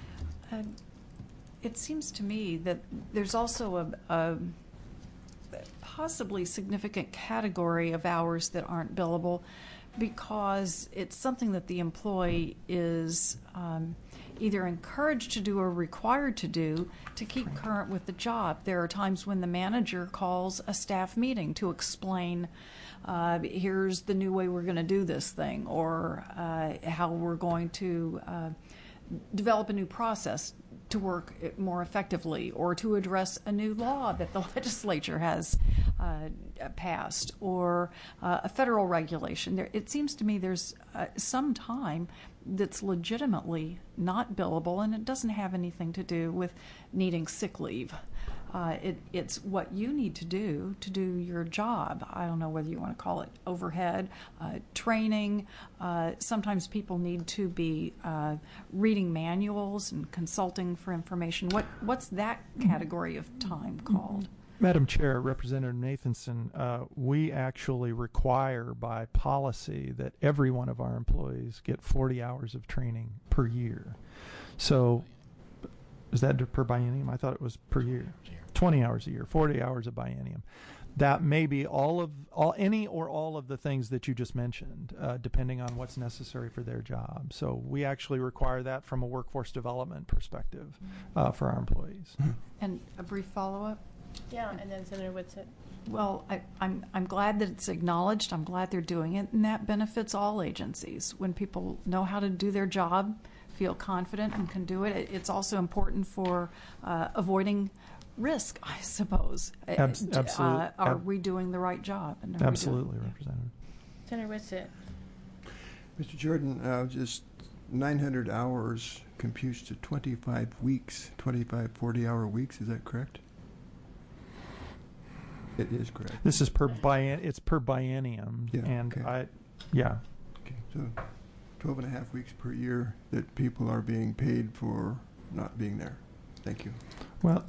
It seems to me that there's also a possibly significant category of hours that aren't billable because it's something that the employee is either encouraged to do or required to do to keep current with the job. There are times when the manager calls a staff meeting to explain here's the new way we're going to do this thing, or how we're going to develop a new process to work more effectively, or to address a new law that the legislature has passed, or a federal regulation. It seems to me there's some time that's legitimately not billable, and it doesn't have anything to do with needing sick leave. It's what you need to do your job. I don't know whether you want to call it overhead, training. Sometimes people need to be reading manuals and consulting for information. What's that category of time called? Madam Chair, Representative Nathanson, we actually require by policy that every one of our employees get 40 hours of training per year. So is that per biennium? I thought it was per year. 20 hours a year, 40 hours a biennium. That may be any or all of the things that you just mentioned, depending on what's necessary for their job. So we actually require that from a workforce development perspective for our employees. And a brief follow-up? Yeah, and then Senator Whitsitt. Well, I'm glad that it's acknowledged. I'm glad they're doing it, and that benefits all agencies. When people know how to do their job, feel confident and can do it, it's also important for avoiding risk, I suppose. Absolutely. Are we doing the right job? And Absolutely, Representative. Senator Whitsitt. Mr. Jordan, just 900 hours computes to 25 weeks, 25 40-hour weeks. Is that correct? It is correct. This is per biennium. Yeah, And okay. yeah. Okay, so 12 and a half weeks per year that people are being paid for not being there. Thank you. Well,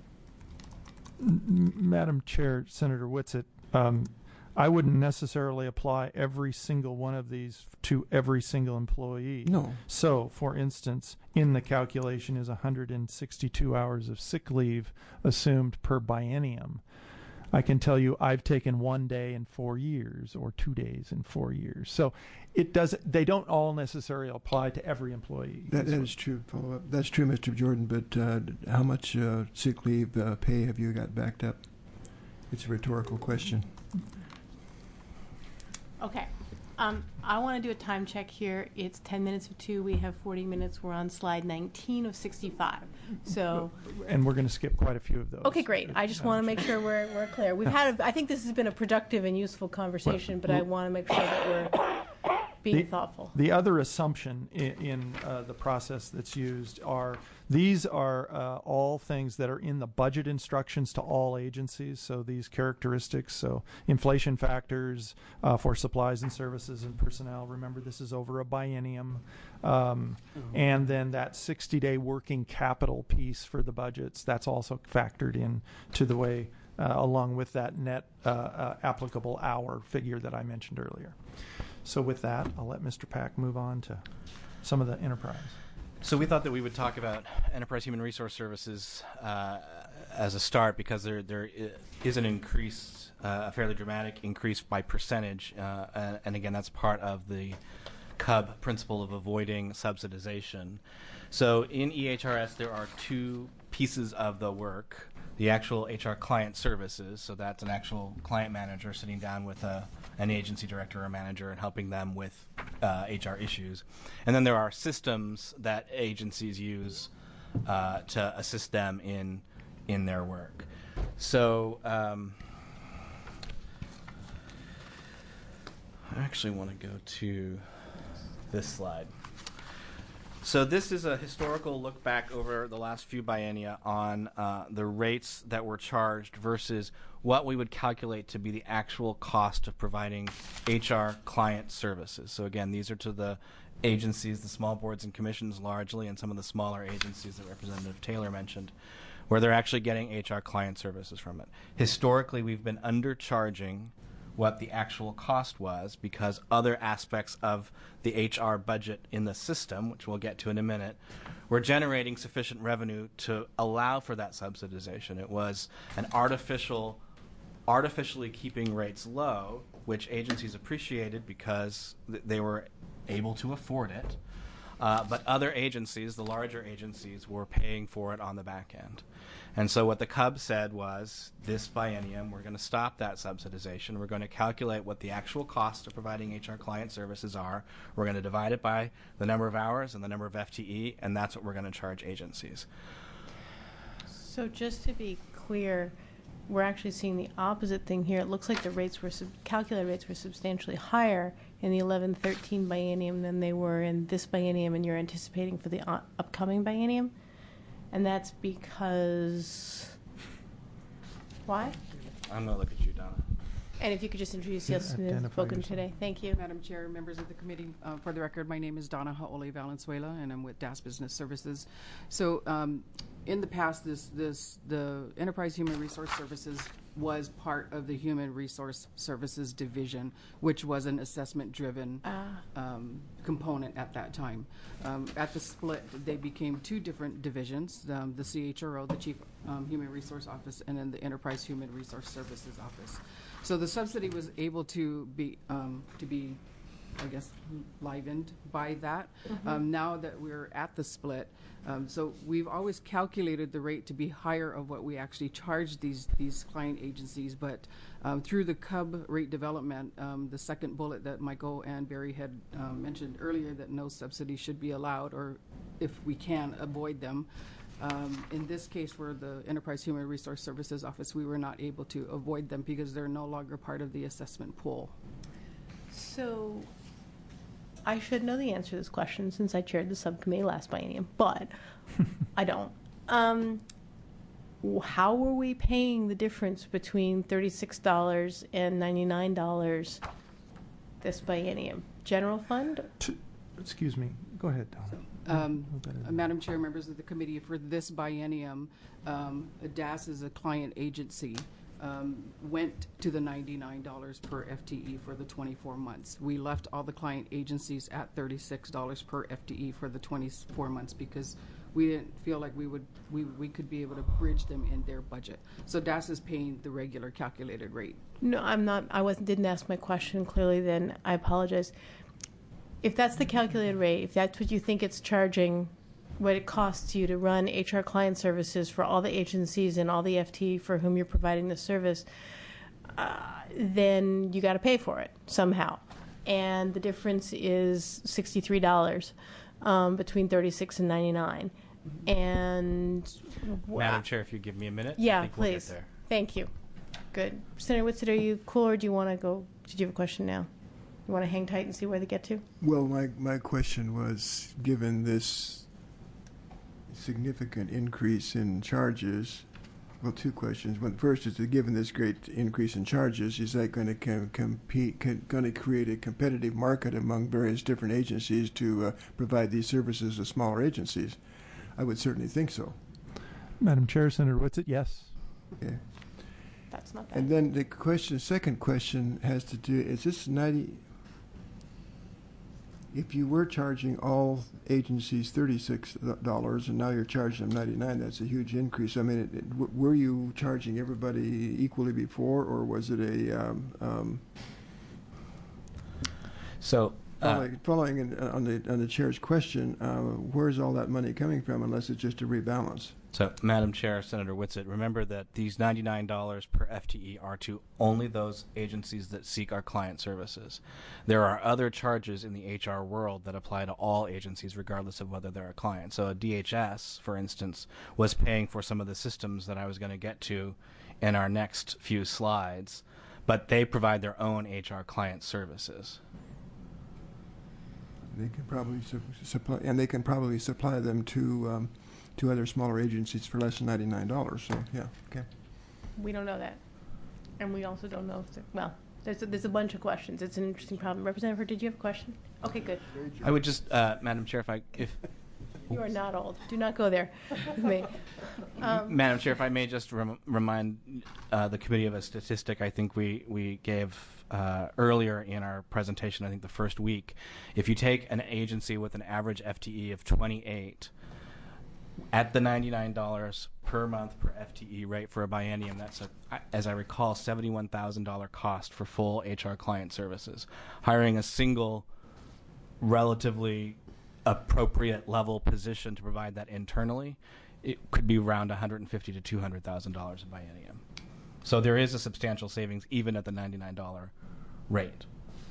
Madam Chair, Senator Whitsitt, I wouldn't necessarily apply every single one of these to every single employee. No. So, for instance, in the calculation is 162 hours of sick leave assumed per biennium. I can tell you I've taken 1 day in 4 years or 2 days in 4 years. So they don't all necessarily apply to every employee. That is true. Follow up. That's true, Mr. Jordan, but how much sick leave pay have you got backed up? It's a rhetorical question. Okay. I want to do a time check here. It's 10 minutes of 2. We have 40 minutes. We're on slide 19 of 65. So, and we're going to skip quite a few of those. okay, great. I just want to make sure we're clear. We've had I think this has been a productive and useful conversation, but I want to make sure that we're being thoughtful. The other assumption in the process that's used are these are all things that are in the budget instructions to all agencies. So these characteristics, so inflation factors for supplies and services and personnel. Remember, this is over a biennium. And then that 60-day working capital piece for the budgets, that's also factored in to the way, along with that net applicable hour figure that I mentioned earlier. So with that, I'll let Mr. Pack move on to some of the enterprise. So we thought that we would talk about Enterprise Human Resource Services as a start because there is an increase, a fairly dramatic increase by percentage, and again, that's part of the CUB principle of avoiding subsidization. So in EHRS, there are two pieces of the work. The actual HR client services, so that's an actual client manager sitting down with an agency director or manager and helping them with HR issues. And then there are systems that agencies use to assist them in their work. So I actually want to go to this slide. So this is a historical look back over the last few biennia on the rates that were charged versus what we would calculate to be the actual cost of providing HR client services. So again, these are to the agencies, the small boards and commissions largely, and some of the smaller agencies that Representative Taylor mentioned, where they're actually getting HR client services from it. Historically, we've been undercharging what the actual cost was because other aspects of the HR budget in the system, which we'll get to in a minute, were generating sufficient revenue to allow for that subsidization. It was an artificially keeping rates low, which agencies appreciated because they were able to afford it. But other agencies, the larger agencies, were paying for it on the back end. And so what the CUB said was, this biennium, we're going to stop that subsidization. We're going to calculate what the actual cost of providing HR client services are. We're going to divide it by the number of hours and the number of FTE, and that's what we're going to charge agencies. So just to be clear, we're actually seeing the opposite thing here. It looks like the rates were calculated rates were substantially higher in the 11-13 biennium than they were in this biennium, and you're anticipating for the upcoming biennium. And that's because why? I'm going to look at you, Donna. And if you could just introduce yourself who has spoken today. Thank you. Madam Chair, members of the committee, for the record, my name is Donna Haole Valenzuela, and I'm with DAS Business Services. So in the past, the Enterprise Human Resource Services was part of the Human Resource Services Division, which was an assessment-driven component at that time. At the split, they became two different divisions, the CHRO, the Chief Human Resource Office, and then the Enterprise Human Resource Services Office. So the subsidy was able to be, I guess, livened by that. Now that we're at the split, so we've always calculated the rate to be higher of what we actually charge these client agencies, but through the CUB rate development, the second bullet that Michael and Barry had mentioned earlier, that no subsidy should be allowed, or if we can, avoid them. In this case, for the Enterprise Human Resource Services Office, we were not able to avoid them because they're no longer part of the assessment pool. So I should know the answer to this question since I chaired the subcommittee last biennium, but I don't. How were we paying the difference between $36 and $99 this biennium? General fund? excuse me. Go ahead, Donna. Madam Chair, members of the committee, for this biennium, DAS is a client agency, went to the $99 per FTE for the 24 months. We left all the client agencies at $36 per FTE for the 24 months because we didn't feel like we could be able to bridge them in their budget. So DAS is paying the regular calculated rate. No, I'm not. Didn't ask my question clearly. Then I apologize. If that's the calculated rate, if that's what you think it's charging, what it costs you to run HR client services for all the agencies and all the FT for whom you're providing the service, then you got to pay for it somehow. And the difference is $63 between 36 and 99. And Madam Chair, if you give me a minute, yeah, I think we'll please. get there. Thank you. Good. Senator Whitsitt, are you cool, or do you want to go? Did you have a question now? You want to hang tight and see where they get to? Well, my question was, given this significant increase in charges, well, two questions. One, first is, given this great increase in charges, is that going to create a competitive market among various different agencies to provide these services to smaller agencies? I would certainly think so. Madam Chair, Senator Whitsitt, yes. Okay. That's not bad. And then the second question has to do, is this 90, if you were charging all agencies $36 and now you're charging them $99, that's a huge increase. I mean, were you charging everybody equally before, or was it a following on the chair's question, where's all that money coming from unless it's just a rebalance? So, Madam Chair, Senator Whitsitt, remember that these $99 per FTE are to only those agencies that seek our client services. There are other charges in the HR world that apply to all agencies regardless of whether they're a client. So a DHS, for instance, was paying for some of the systems that I was going to get to in our next few slides, but they provide their own HR client services. They can probably supply, and they can probably supply them to other smaller agencies for less than $99. So yeah, okay. We don't know that, and we also don't know if there's a bunch of questions. It's an interesting problem. Representative Hurd, did you have a question? Okay, good. I would just, Madam Chair, if you are not old. Do not go there with me. Madam Chair, if I may just remind the committee of a statistic I think we gave earlier in our presentation, I think the first week. If you take an agency with an average FTE of 28, at the $99 per month per FTE rate for a biennium, that's, as I recall, $71,000 cost for full HR client services. Hiring a single, relatively appropriate level position to provide that internally, it could be around $150,000 to $200,000 a biennium. So there is a substantial savings even at the $99 rate.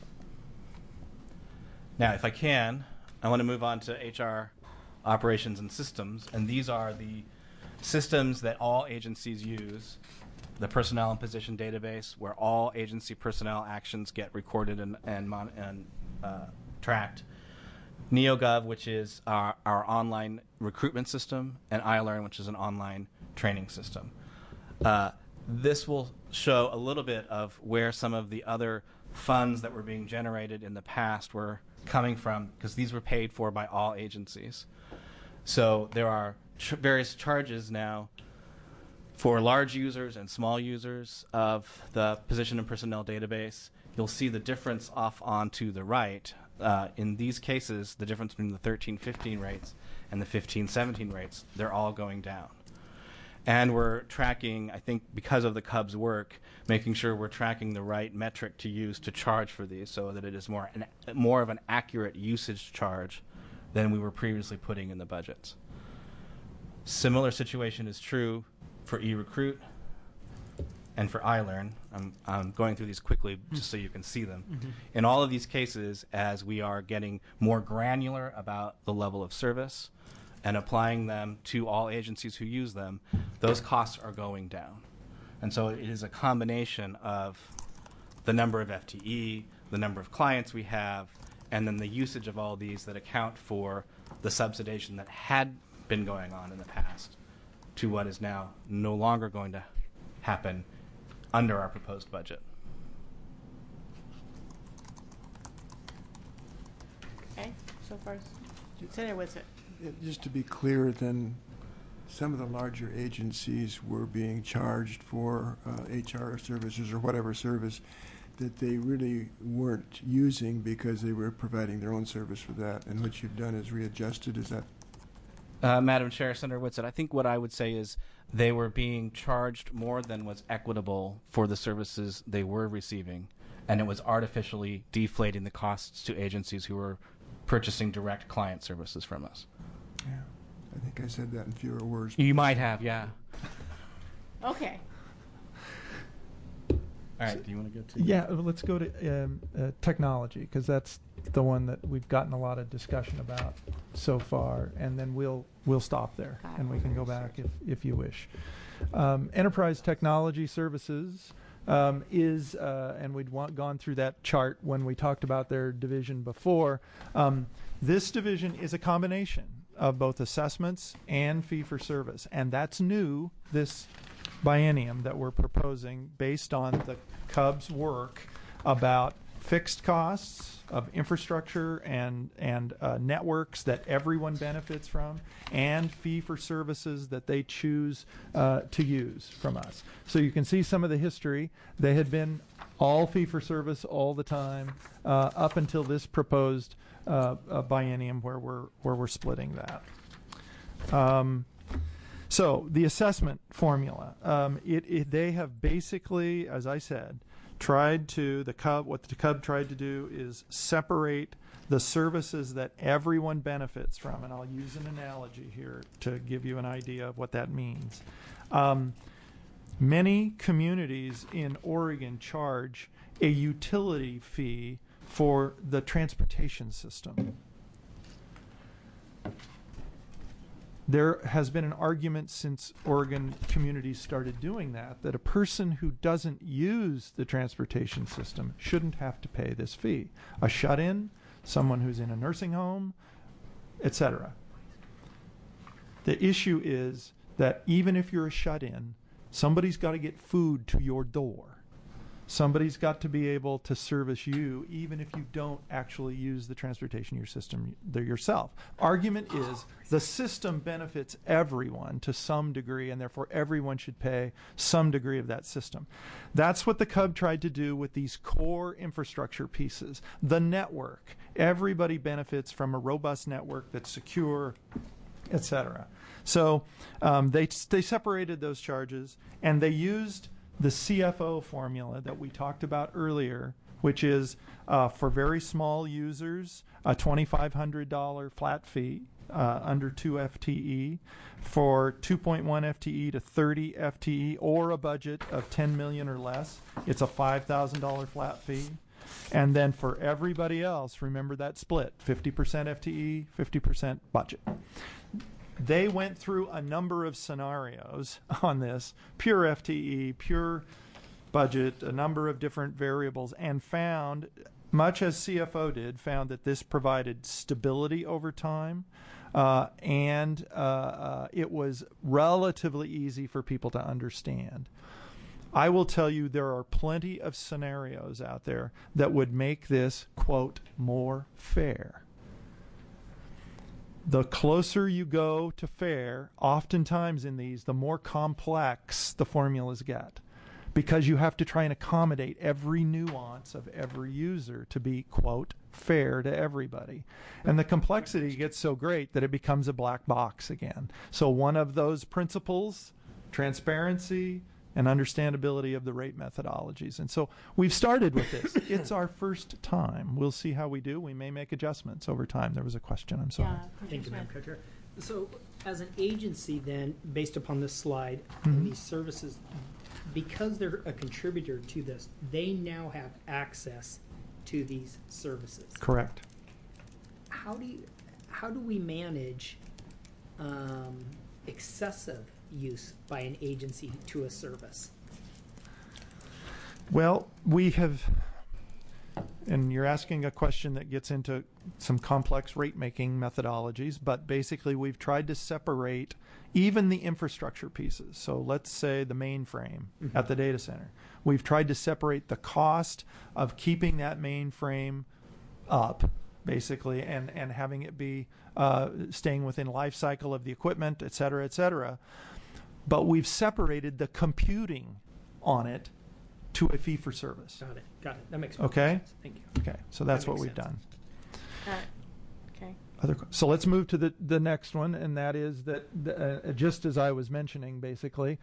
Now, if I can, I want to move on to HR operations and systems, and these are the systems that all agencies use. The personnel and position database, where all agency personnel actions get recorded and tracked. NeoGov, which is our online recruitment system, and iLearn, which is an online training system. This will show a little bit of where some of the other funds that were being generated in the past were coming from, because these were paid for by all agencies. So there are various charges now for large users and small users of the position and personnel database. You'll see the difference off on to the right. In these cases, the difference between the 13-15 rates and the 15-17 rates, they're all going down. And we're tracking, I think because of the Cubs' work, making sure we're tracking the right metric to use to charge for these so that it is more of an accurate usage charge than we were previously putting in the budgets. Similar situation is true for eRecruit and for iLearn. I'm going through these quickly just so you can see them. Mm-hmm. In all of these cases, as we are getting more granular about the level of service and applying them to all agencies who use them, those costs are going down. And so it is a combination of the number of FTE, the number of clients we have, and then the usage of all these that account for the subsidization that had been going on in the past to what is now no longer going to happen under our proposed budget. Okay, so far? Senator Whitsitt. Just to be clear, then, some of the larger agencies were being charged for HR services or whatever service that they really weren't using because they were providing their own service for that, and what you've done is readjusted. Is that? Madam Chair, Senator Whitsitt, I think what I would say is they were being charged more than was equitable for the services they were receiving, and it was artificially deflating the costs to agencies who were purchasing direct client services from us. Yeah, I think I said that in fewer words. You might have, yeah. Okay. All right, do you want to go to? Yeah, let's go to technology, because that's the one that we've gotten a lot of discussion about so far, and then we'll stop there, and we can go back if you wish. Enterprise technology services is, and we'd gone through that chart when we talked about their division before. This division is a combination of both assessments and fee-for-service, and that's new this biennium that we're proposing based on the CUB's work about fixed costs of infrastructure and networks that everyone benefits from, and fee for services that they choose to use from us. So you can see some of the history. They had been all fee for service all the time up until this proposed biennium where we're splitting that. So the assessment formula, they have basically, as I said, what the CUB tried to do is separate the services that everyone benefits from, and I'll use an analogy here to give you an idea of what that means. Many communities in Oregon charge a utility fee for the transportation system. There has been an argument since Oregon communities started doing that a person who doesn't use the transportation system shouldn't have to pay this fee. A shut-in, someone who's in a nursing home, etc. The issue is that even if you're a shut-in, somebody's got to get food to your door. Somebody's got to be able to service you even if you don't actually use the transportation system yourself. Argument is the system benefits everyone to some degree, and therefore everyone should pay some degree of that system. That's what the CUB tried to do with these core infrastructure pieces. The network. Everybody benefits from a robust network that's secure, etc. So they separated those charges, and they used the CFO formula that we talked about earlier, which is for very small users, a $2,500 flat fee under 2 FTE, for 2.1 FTE to 30 FTE, or a budget of $10 million or less, it's a $5,000 flat fee. And then for everybody else, remember that split, 50% FTE, 50% budget. They went through a number of scenarios on this, pure FTE, pure budget, a number of different variables, and found, much as CFO did, found that this provided stability over time, and it was relatively easy for people to understand. I will tell you there are plenty of scenarios out there that would make this, quote, more fair. The closer you go to fair, oftentimes in these, the more complex the formulas get, because you have to try and accommodate every nuance of every user to be, quote, fair to everybody. And the complexity gets so great that it becomes a black box again. So one of those principles, transparency and understandability of the rate methodologies. And so we've started with this. It's our first time. We'll see how we do. We may make adjustments over time. There was a question. I'm sorry. Thank you, Madam Co-Chair. So as an agency then, based upon this slide, and these services, because they're a contributor to this, they now have access to these services. Correct. How do we manage excessive use by an agency to a service? Well, we have, and you're asking a question that gets into some complex rate-making methodologies, but basically we've tried to separate even the infrastructure pieces. So let's say the mainframe at the data center. We've tried to separate the cost of keeping that mainframe up basically, and having it be staying within life cycle of the equipment, et cetera, et cetera. But we've separated the computing on it to a fee for service. Got it. That makes sense. Okay? Thank you. Okay, so that's That what makes we've sense. done. Okay. So let's move to the next one, and that is that just as I was mentioning, basically,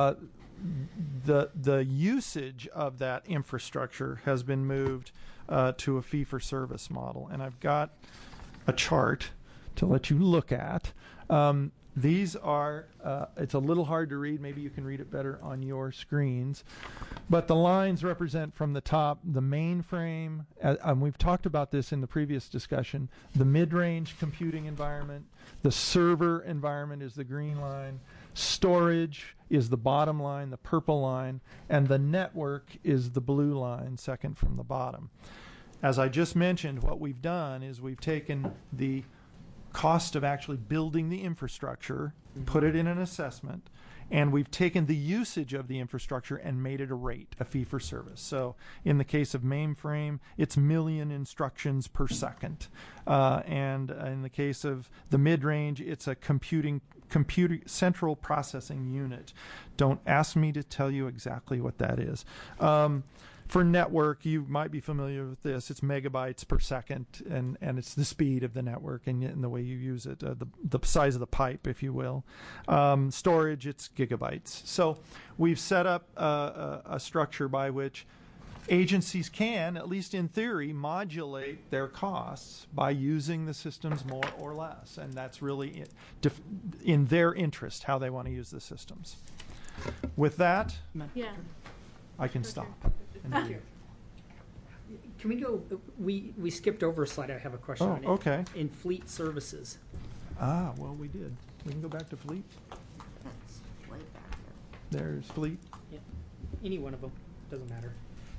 the usage of that infrastructure has been moved to a fee-for-service model, and I've got a chart to let you look at. These are, it's a little hard to read. Maybe you can read it better on your screens. But the lines represent from the top the mainframe. We've talked about this in the previous discussion. The mid-range computing environment. The server environment is the green line. Storage is the bottom line, the purple line. And the network is the blue line, second from the bottom. As I just mentioned, what we've done is we've taken the cost of actually building the infrastructure, put it in an assessment, and we've taken the usage of the infrastructure and made it a rate, a fee for service. So in the case of mainframe, it's million instructions per second. And in the case of the mid-range, it's a computer central processing unit. Don't ask me to tell you exactly what that is. For network, you might be familiar with this. It's megabytes per second, and it's the speed of the network and the way you use it, the size of the pipe, if you will. Storage, it's gigabytes. So we've set up a structure by which agencies can, at least in theory, modulate their costs by using the systems more or less. And that's really in their interest, how they want to use the systems. With that, Yeah. I can stop. Thank you. Can we go? We skipped over a slide. I have a question on it. Okay. In fleet services. Well, we did. We can go back to fleet. That's way back there. There's fleet. Yeah. Any one of them doesn't matter.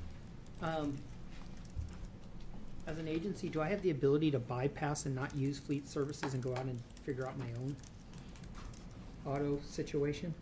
As an agency, do I have the ability to bypass and not use fleet services and go out and figure out my own auto situation?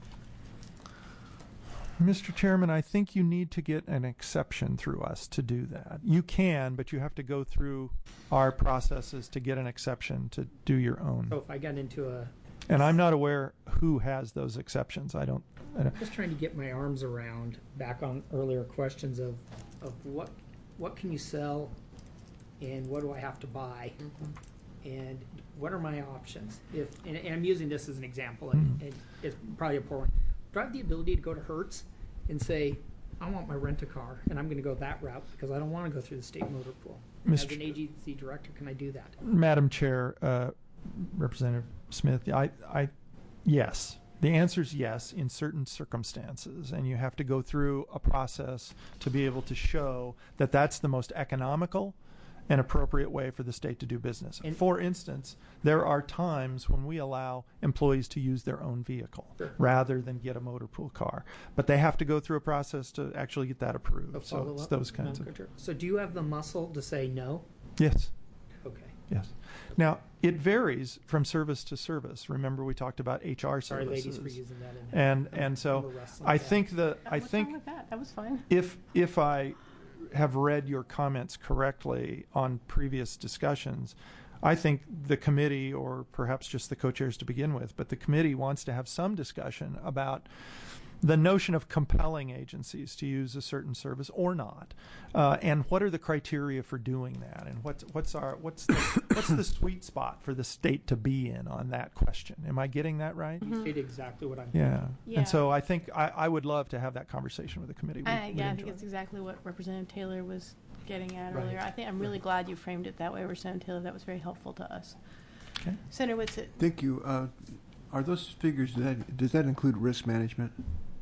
Mr. Chairman, I think you need to get an exception through us to do that. You can, but you have to go through our processes to get an exception to do your own. So if I got into a... And I'm not aware who has those exceptions. I don't. Just trying to get my arms around, back on earlier questions of what can you sell and what do I have to buy? And what are my options? And I'm using this as an example, and it's probably a poor one. Do I have the ability to go to Hertz and say, I want my rent-a-car, and I'm going to go that route because I don't want to go through the state motor pool? As an agency director, can I do that? Madam Chair, Representative Smith, yes. The answer is yes in certain circumstances, and you have to go through a process to be able to show that that's the most economical and appropriate way for the state to do business. For instance, there are times when we allow employees to use their own vehicle rather than get a motor pool car. But they have to go through a process to actually get that approved. So it's those kinds of... So do you have the muscle to say no? Yes. Okay. Yes. Now, it varies from service to service. Remember, we talked about HR services. Sorry, ladies, for using that. And so I think What's wrong with that? That was fine. if I have read your comments correctly on previous discussions, I think the committee, or perhaps just the co-chairs to begin with, but the committee wants to have some discussion about the notion of compelling agencies to use a certain service or not, and what are the criteria for doing that, and what's the sweet spot for the state to be in on that question. Am I getting that right? You stated exactly what I'm Yeah. Yeah. And so I think I would love to have that conversation with the committee. I think it's exactly what Representative Taylor was getting at Right. earlier. I'm really glad you framed it that way, Representative Taylor. That was very helpful to us. Okay. Senator Whitsitt. Thank you. Are those figures, does that include risk management?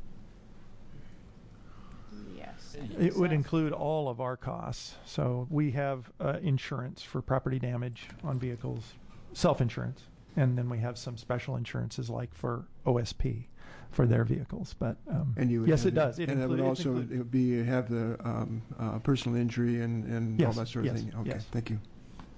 Yes. It would include all of our costs. So we have insurance for property damage on vehicles, self-insurance, and then we have some special insurances like for OSP for their vehicles. But And you would yes, have it does. and it would also have the personal injury and all Yes, that sort of yes, thing. Okay, yes. thank you.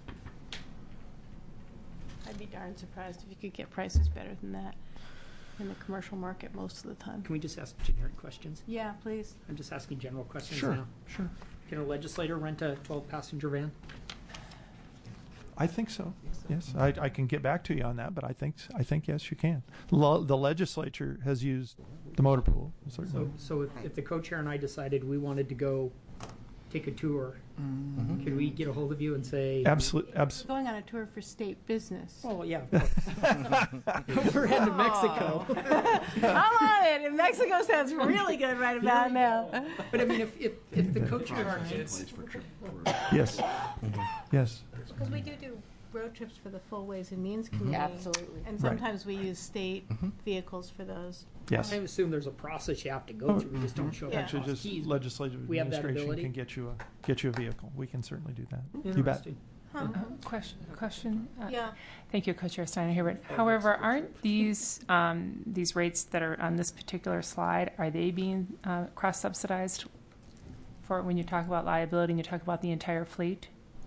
I'd be darn surprised if you could get prices better than that in the commercial market most of the time. Can we just ask generic questions? Yeah, please. I'm just asking general questions Sure, now. sure. Can a legislator rent a 12-passenger van? I think so. Yes, I can get back to you on that, but I think yes, you can. The legislature has used the motor pool. Certainly. So if the co-chair and I decided we wanted to go take a tour, could we get a hold of you and say? Absolutely. Going on a tour for state business. Oh, yeah. We're heading to Mexico. I'm on it. And Mexico sounds really good right about now. But I mean, if the co-chair. Yes. Yes. Because we do road trips for the full Ways and Means Committee. Absolutely. And sometimes we use state vehicles for those. Yes. I assume there's a process you have to go through. We just don't show up. Actually, just Keys. legislative We have that administration ability? can get you a vehicle. We can certainly do that. You bet. Interesting. Question. Yeah. Thank you, Co-Chair Steiner here. But however, aren't these rates that are on this particular slide, are they being cross-subsidized for when you talk about liability and you talk about the entire fleet?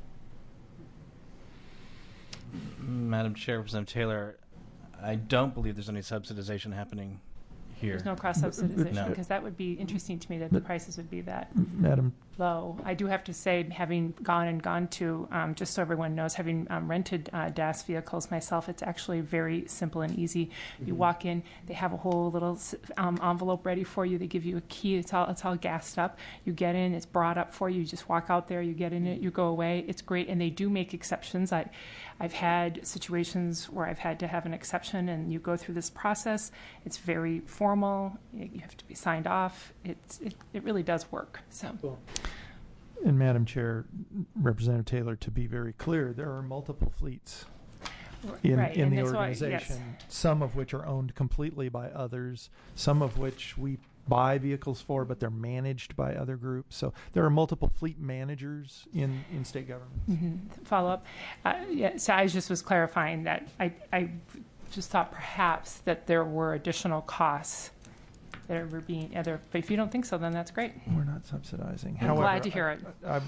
Madam Chair, Representative Taylor, I don't believe there's any subsidization happening here. There's no cross-subsidization No. because that would be interesting to me that the prices would be that Madam. low. I do have to say, having gone to, just so everyone knows, having rented DAS vehicles myself, it's actually very simple and easy. You walk in, they have a whole little envelope ready for you. They give you a key. It's all gassed up. You get in, it's brought up for you. You just walk out there, you get in it, you go away. It's great, and they do make exceptions. I've had situations where I've had to have an exception, and you go through this process. It's very formal. You have to be signed off. It really does work. So. Cool. And Madam Chair, Representative Taylor, to be very clear, there are multiple fleets in the organization, some of which are owned completely by others, some of which we buy vehicles for, but they're managed by other groups. So there are multiple fleet managers in state government. Mm-hmm. Follow up. So I was clarifying that I just thought perhaps that there were additional costs that were being other. But if you don't think so, then that's great. We're not subsidizing. I'm glad to hear it.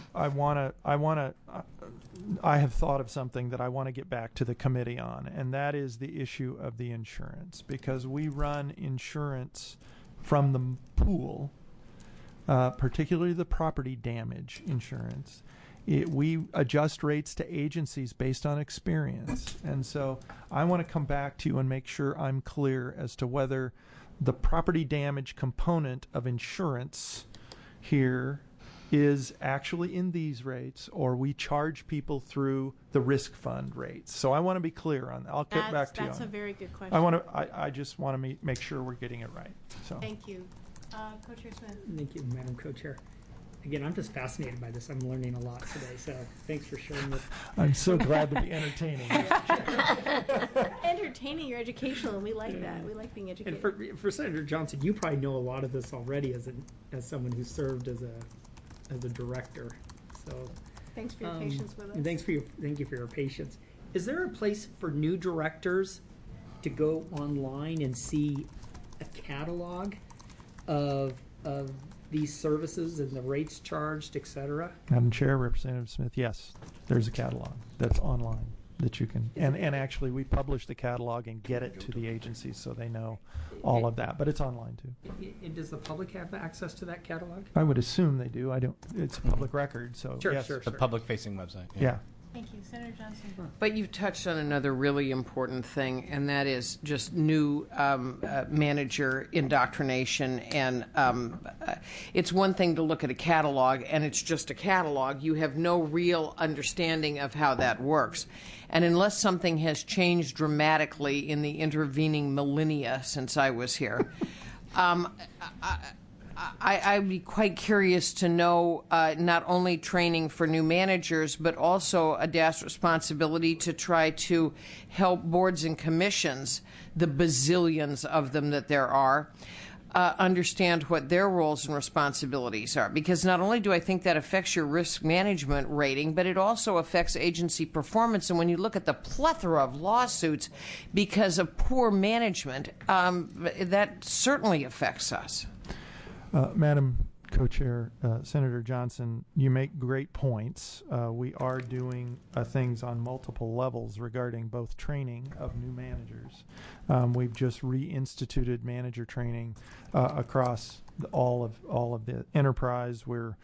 I have thought of something that I want to get back to the committee on, and that is the issue of the insurance, because we run insurance from the pool, particularly the property damage insurance. We adjust rates to agencies based on experience. And so I want to come back to you and make sure I'm clear as to whether the property damage component of insurance here is actually in these rates, or we charge people through the risk fund rates. So I want to be clear on that. I'll get back to you. That's a very good question. I just want to make sure we're getting it right. So Thank you. Co-Chair Smith. Thank you, Madam Co-Chair. Again, I'm just fascinated by this. I'm learning a lot today, so thanks for sharing this. I'm so glad to be entertaining. Entertaining, you're educational, and we like that. We like being educated. And for Senator Johnson, you probably know a lot of this already as someone who served as a director. So thanks for your patience with us. Thank you for your patience. Is there a place for new directors to go online and see a catalog of these services and the rates charged, et cetera? Madam Chair, Representative Smith, yes, there's a catalog that's online that you can, and actually we publish the catalog and get it to the agencies so they know all of that, but it's online too. And does the public have access to that catalog? I would assume they do. I don't. It's a public record, so yes. The public-facing website. Yeah. Thank you. Senator Johnson. But you've touched on another really important thing, and that is just new manager indoctrination. And it's one thing to look at a catalog, and it's just a catalog. You have no real understanding of how that works. And unless something has changed dramatically in the intervening millennia since I was here, I'd be quite curious to know not only training for new managers, but also a DAS responsibility to try to help boards and commissions, the bazillions of them that there are, understand what their roles and responsibilities are. Because not only do I think that affects your risk management rating, but it also affects agency performance. And when you look at the plethora of lawsuits because of poor management, that certainly affects us. Madam Co-Chair, Senator Johnson, you make great points. We are doing things on multiple levels regarding both training of new managers. We've just reinstituted manager training across all of the enterprise. We're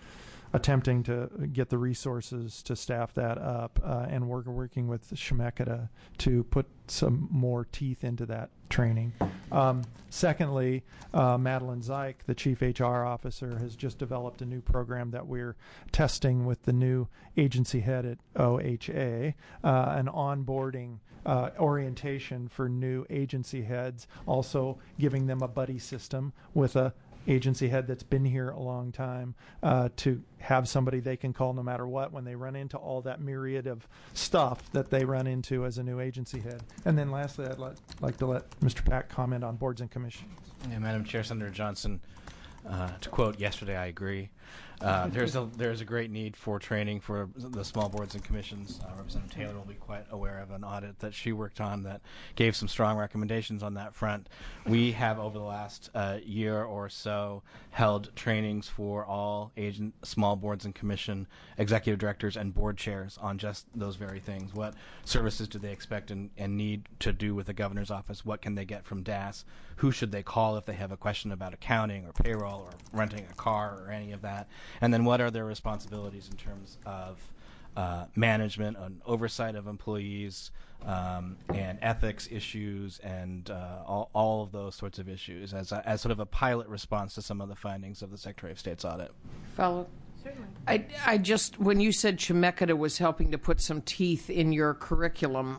attempting to get the resources to staff that up, and we're working with Shemeketa to put some more teeth into that training. Secondly, Madeline Zeich, the Chief HR Officer, has just developed a new program that we're testing with the new agency head at OHA, an onboarding orientation for new agency heads, also giving them a buddy system with a agency head that's been here a long time, to have somebody they can call no matter what when they run into all that myriad of stuff that they run into as a new agency head. And then lastly, I'd like to let Mr. Pack comment on boards and commissions. Yeah, Madam Chair, Senator Johnson, to quote yesterday, I agree. There's a great need for training for the small boards and commissions. Representative Taylor will be quite aware of an audit that she worked on that gave some strong recommendations on that front. We have, over the last year or so, held trainings for all small boards and commission executive directors and board chairs on just those very things. What services do they expect and need to do with the governor's office? What can they get from DAS? Who should they call if they have a question about accounting or payroll or renting a car or any of that? And then what are their responsibilities in terms of management and oversight of employees, and ethics issues, and all of those sorts of issues as sort of a pilot response to some of the findings of the Secretary of State's audit. Follow. Certainly. I just, when you said Shemeketa was helping to put some teeth in your curriculum,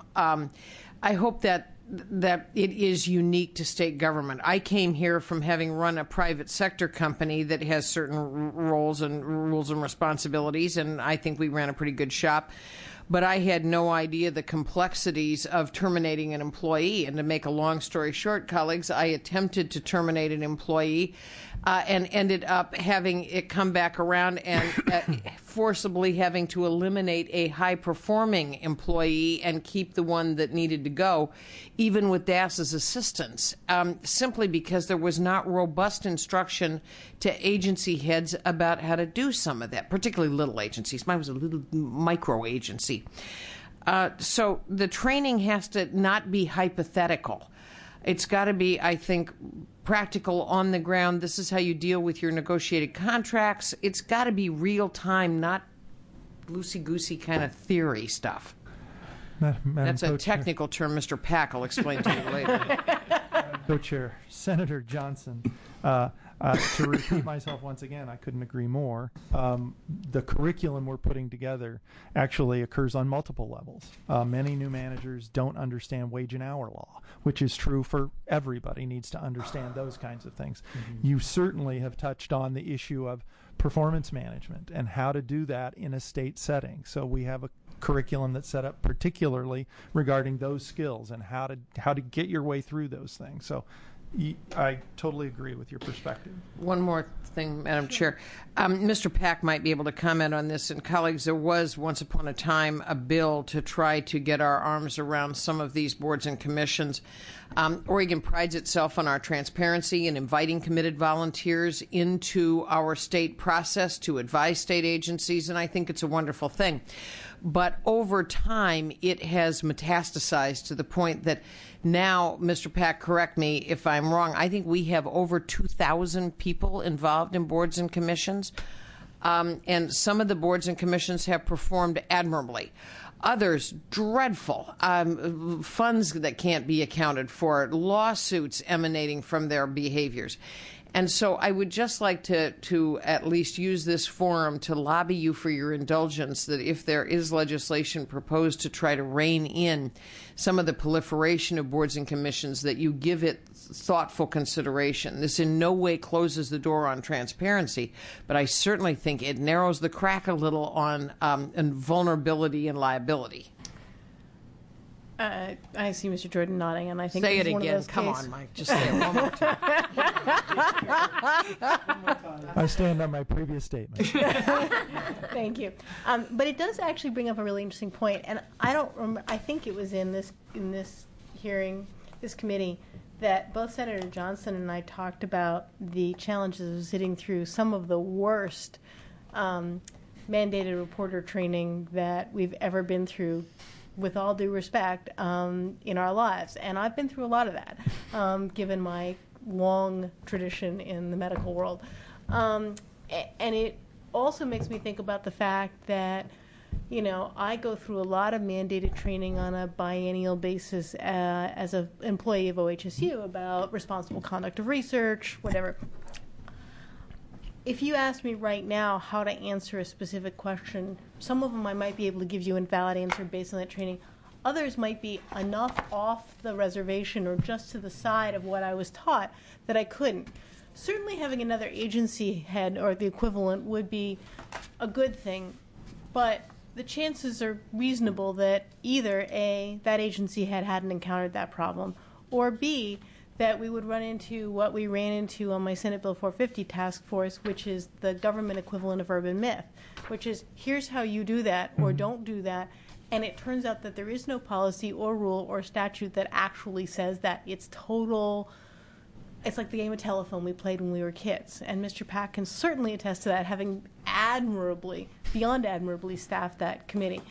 I hope that it is unique to state government. I came here from having run a private sector company that has certain roles and rules and responsibilities, and I think we ran a pretty good shop. But I had no idea the complexities of terminating an employee. And to make a long story short, colleagues, I attempted to terminate an employee and ended up having it come back around and forcibly having to eliminate a high-performing employee and keep the one that needed to go, even with DAS's assistance, simply because there was not robust instruction to agency heads about how to do some of that, particularly little agencies. Mine was a little micro agency. So the training has to not be hypothetical. It's got to be, I think, practical, on the ground. This is how you deal with your negotiated contracts. It's got to be real time, not loosey-goosey kind of theory stuff. That's a technical term Mr. Pack will explain to you later. Co-Chair, Senator Johnson, to repeat myself once again, I couldn't agree more. The curriculum we're putting together actually occurs on multiple levels. Many new managers don't understand wage and hour law, which is true for everybody needs to understand those kinds of things. Mm-hmm. You certainly have touched on the issue of performance management and how to do that in a state setting. So we have a curriculum that's set up particularly regarding those skills and how to get your way through those things. So I totally agree with your perspective. One more thing, Madam Chair. Mr. Pack might be able to comment on this. And colleagues, there was once upon a time a bill to try to get our arms around some of these boards and commissions. Oregon prides itself on our transparency and inviting committed volunteers into our state process to advise state agencies, and I think it's a wonderful thing. But over time, it has metastasized to the point that now, Mr. Pack, correct me if I'm wrong, I think we have over 2,000 people involved in boards and commissions. And some of the boards and commissions have performed admirably. Others, dreadful. Funds that can't be accounted for, lawsuits emanating from their behaviors. And so I would just like to at least use this forum to lobby you for your indulgence that if there is legislation proposed to try to rein in some of the proliferation of boards and commissions, that you give it thoughtful consideration. This in no way closes the door on transparency, but I certainly think it narrows the crack a little on vulnerability and liability. I see Mr. Jordan nodding, and I think say this it is one again. Of those Come on, Mike. Just say it one more time. I stand on my previous statement. Thank you. But it does actually bring up a really interesting point, and I don't remember. I think it was in this hearing, this committee, that both Senator Johnson and I talked about the challenges of sitting through some of the worst mandated reporter training that we've ever been through, with all due respect, in our lives. And I've been through a lot of that, given my long tradition in the medical world. And also makes me think about the fact that, I go through a lot of mandated training on a biennial basis as an employee of OHSU about responsible conduct of research, whatever. If you ask me right now how to answer a specific question, some of them I might be able to give you a valid answer based on that training. Others might be enough off the reservation or just to the side of what I was taught that I couldn't. Certainly having another agency head or the equivalent would be a good thing, but the chances are reasonable that either A, that agency head hadn't encountered that problem, or B, that we would run into what we ran into on my Senate Bill 450 task force, which is the government equivalent of urban myth, which is here's how you do that or don't do that. And it turns out that there is no policy or rule or statute that actually says that. It's total, it's like the game of telephone we played when we were kids. And Mr. Pack can certainly attest to that, having admirably, beyond admirably staffed that committee,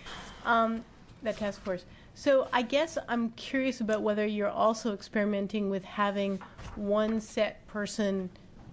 that task force. So I guess I'm curious about whether you're also experimenting with having one set person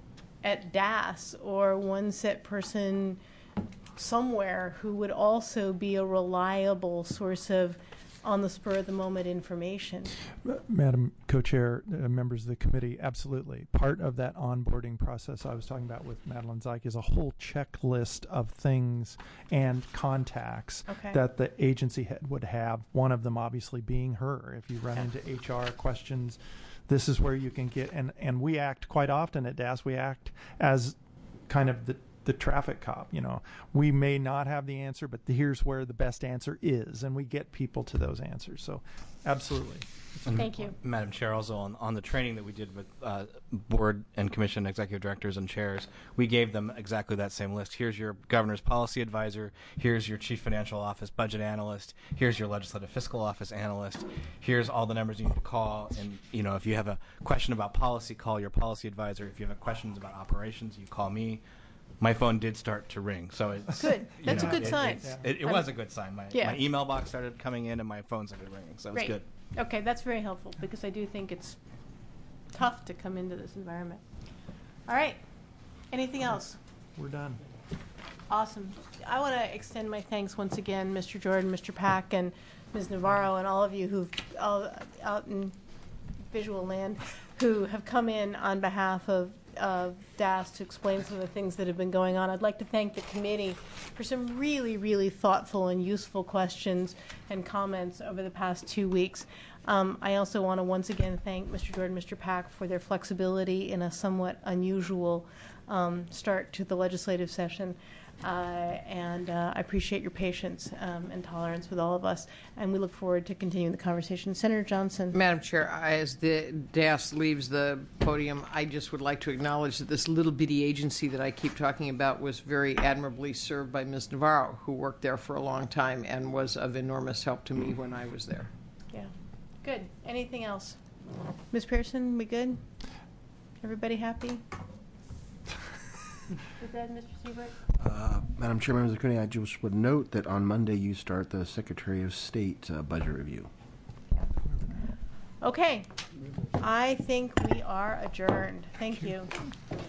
at DAS or one set person somewhere who would also be a reliable source of on-the-spur-of-the-moment information. Madam Co-Chair, members of the committee, absolutely. Part of that onboarding process I was talking about with Madeline Zeich is a whole checklist of things and contacts that the agency head would have, one of them obviously being her. If you run into HR questions, this is where you can get, and we act quite often at DAS, we act as kind of the traffic cop. We may not have the answer, but here's where the best answer is, and we get people to those answers. So absolutely. Thank you. Madam Chair, also on the training that we did with board and commission executive directors and chairs, we gave them exactly that same list. Here's your governor's policy advisor. Here's your chief financial office budget analyst. Here's your legislative fiscal office analyst. Here's all the numbers you need to call. And, if you have a question about policy, call your policy advisor. If you have questions about operations, you call me. My phone did start to ring, so it's good. That's a good sign. It was a good sign. My email box started coming in, and my phone started ringing, so it's good. Okay, that's very helpful because I do think it's tough to come into this environment. All right. Anything else? We're done. Awesome. I want to extend my thanks once again, Mr. Jordan, Mr. Pack, and Ms. Navarro, and all of you who've out in visual land who have come in on behalf of DAS to explain some of the things that have been going on. I'd like to thank the committee for some really, really thoughtful and useful questions and comments over the past 2 weeks. I also want to once again thank Mr. Jordan, Mr. Pack for their flexibility in a somewhat unusual start to the legislative session. And I appreciate your patience and tolerance with all of us, and we look forward to continuing the conversation. Senator Johnson. Madam Chair, as the DAS leaves the podium, I just would like to acknowledge that this little bitty agency that I keep talking about was very admirably served by Ms. Navarro, who worked there for a long time and was of enormous help to me when I was there. Yeah. Good. Anything else? Ms. Pearson, we good? Everybody happy? Is that Mr. Seibert? Madam Chair, members of the committee, I just would note that on Monday you start the Secretary of State budget review. Okay. I think we are adjourned. Thank you.